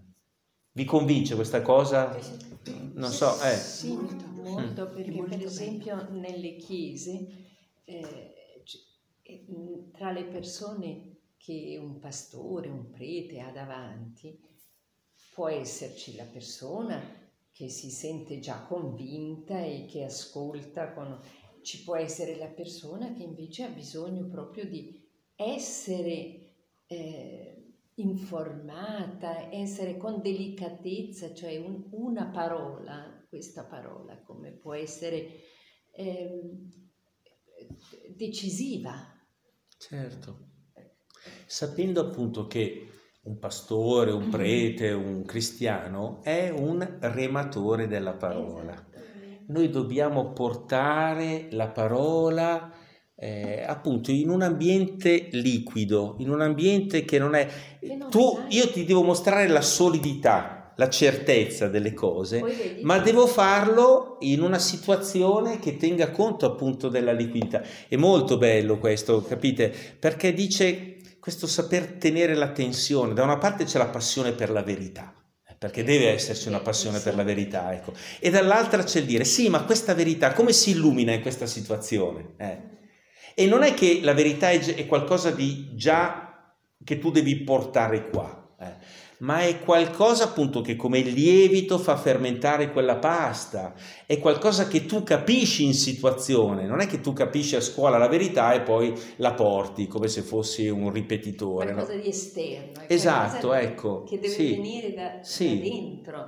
S1: Vi convince questa cosa? Non so, eh.
S2: Sì, molto, perché
S3: Molto
S2: per esempio nelle chiese, eh, tra le persone che un pastore, un prete ha davanti, può esserci la persona che si sente già convinta e che ascolta, con... ci può essere la persona che invece ha bisogno proprio di essere eh, informata, essere con delicatezza, cioè un, una parola, questa parola come può essere eh, decisiva.
S1: Certo, sapendo appunto che un pastore, un prete, un cristiano è un rematore della parola. Noi dobbiamo portare la parola eh, appunto in un ambiente liquido, in un ambiente che non è... Tu, io ti devo mostrare la solidità, la certezza delle cose, ma devo farlo in una situazione che tenga conto appunto della liquidità. È molto bello questo, capite? Perché dice... questo saper tenere la tensione, da una parte c'è la passione per la verità, perché deve esserci una passione per la verità, ecco, e dall'altra c'è il dire, sì, ma questa verità come si illumina in questa situazione? Eh? E non è che la verità è, è qualcosa di già che tu devi portare qua, eh? Ma è qualcosa appunto che come lievito fa fermentare quella pasta, è qualcosa che tu capisci in situazione, non è che tu capisci a scuola la verità e poi la porti come se fossi un ripetitore.
S2: Qualcosa
S1: no?
S2: di esterno.
S1: Esatto,
S2: che,
S1: ecco.
S2: Che deve
S1: sì,
S2: venire da,
S1: sì.
S2: da dentro.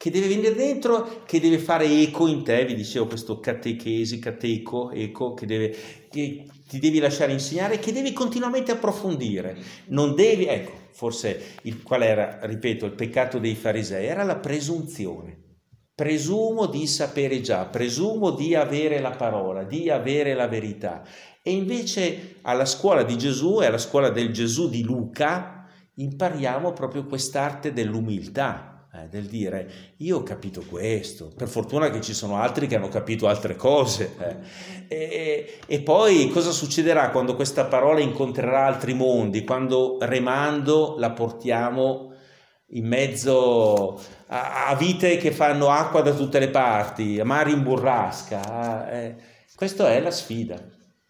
S1: che deve venire dentro, che deve fare eco in te, vi dicevo questo catechesi, cateco, eco, che, deve, che ti devi lasciare insegnare, che devi continuamente approfondire. Non devi, ecco, forse il, qual era, ripeto, il peccato dei farisei? Era la presunzione. Presumo di sapere già, presumo di avere la parola, di avere la verità. E invece alla scuola di Gesù e alla scuola del Gesù di Luca impariamo proprio quest'arte dell'umiltà. Eh, del dire io ho capito questo, per fortuna che ci sono altri che hanno capito altre cose, eh. e, e poi cosa succederà quando questa parola incontrerà altri mondi, quando remando la portiamo in mezzo a, a vite che fanno acqua da tutte le parti, a mari in burrasca, eh. Questa è la sfida.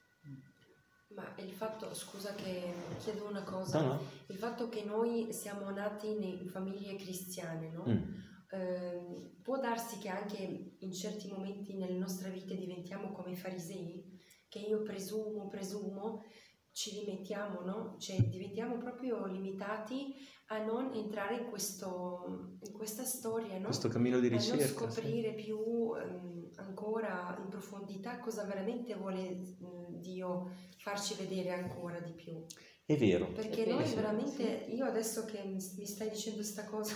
S4: Ma il fatto, scusa che chiedo una cosa,
S1: No, no.
S4: il fatto che noi siamo nati in famiglie cristiane, no?
S1: Mm.
S4: Eh, può darsi che anche in certi momenti nelle nostre vite diventiamo come farisei, che io presumo, presumo, ci rimettiamo, no? Cioè diventiamo proprio limitati a non entrare in, questo, in questa storia, no?
S1: Questo cammino di
S4: A non
S1: ricerca.
S4: scoprire sì. più um, ancora in profondità cosa veramente vuole um, Dio farci vedere ancora di più.
S1: È vero.
S4: Perché
S2: È
S4: noi
S2: vero,
S4: veramente, io adesso che mi stai dicendo sta cosa,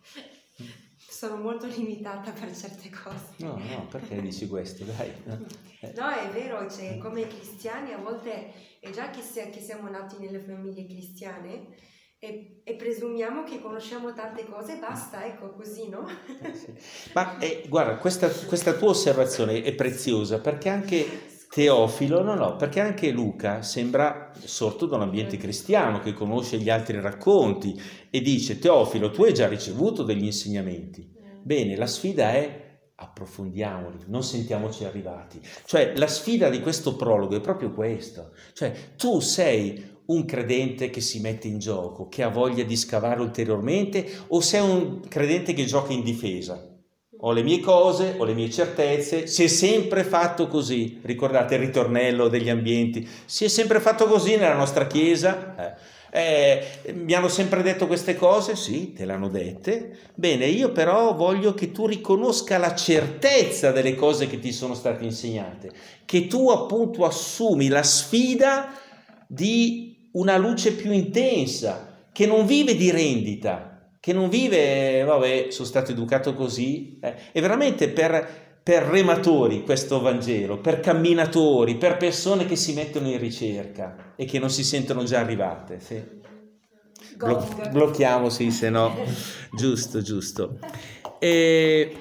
S4: sono molto limitata per certe cose.
S1: No, no, perché dici questo? Dai.
S4: No, è vero, cioè, come cristiani a volte è già che, sia, che siamo nati nelle famiglie cristiane e, e presumiamo che conosciamo tante cose, basta, ecco, così, no?
S1: Eh sì. Ma eh, guarda, questa, questa tua osservazione è preziosa, perché anche Teofilo, no, no, perché anche Luca sembra sorto da un ambiente cristiano che conosce gli altri racconti e dice: Teofilo, tu hai già ricevuto degli insegnamenti. Bene, la sfida è approfondiamoli, non sentiamoci arrivati. Cioè, la sfida di questo prologo è proprio questa. Cioè, tu sei un credente che si mette in gioco, che ha voglia di scavare ulteriormente, o sei un credente che gioca in difesa? Ho le mie cose, ho le mie certezze, si è sempre fatto così. Ricordate il ritornello degli ambienti? Si è sempre fatto così nella nostra chiesa? Eh. Eh, mi hanno sempre detto queste cose? Sì, te l'hanno dette. Bene, io però voglio che tu riconosca la certezza delle cose che ti sono state insegnate, che tu appunto assumi la sfida di una luce più intensa, che non vive di rendita, che non vive, vabbè, sono stato educato così. Eh, è veramente per, per rematori questo Vangelo, per camminatori, per persone che si mettono in ricerca e che non si sentono già arrivate. Sì. Blo- blocchiamo, sì, se no. Giusto, giusto. E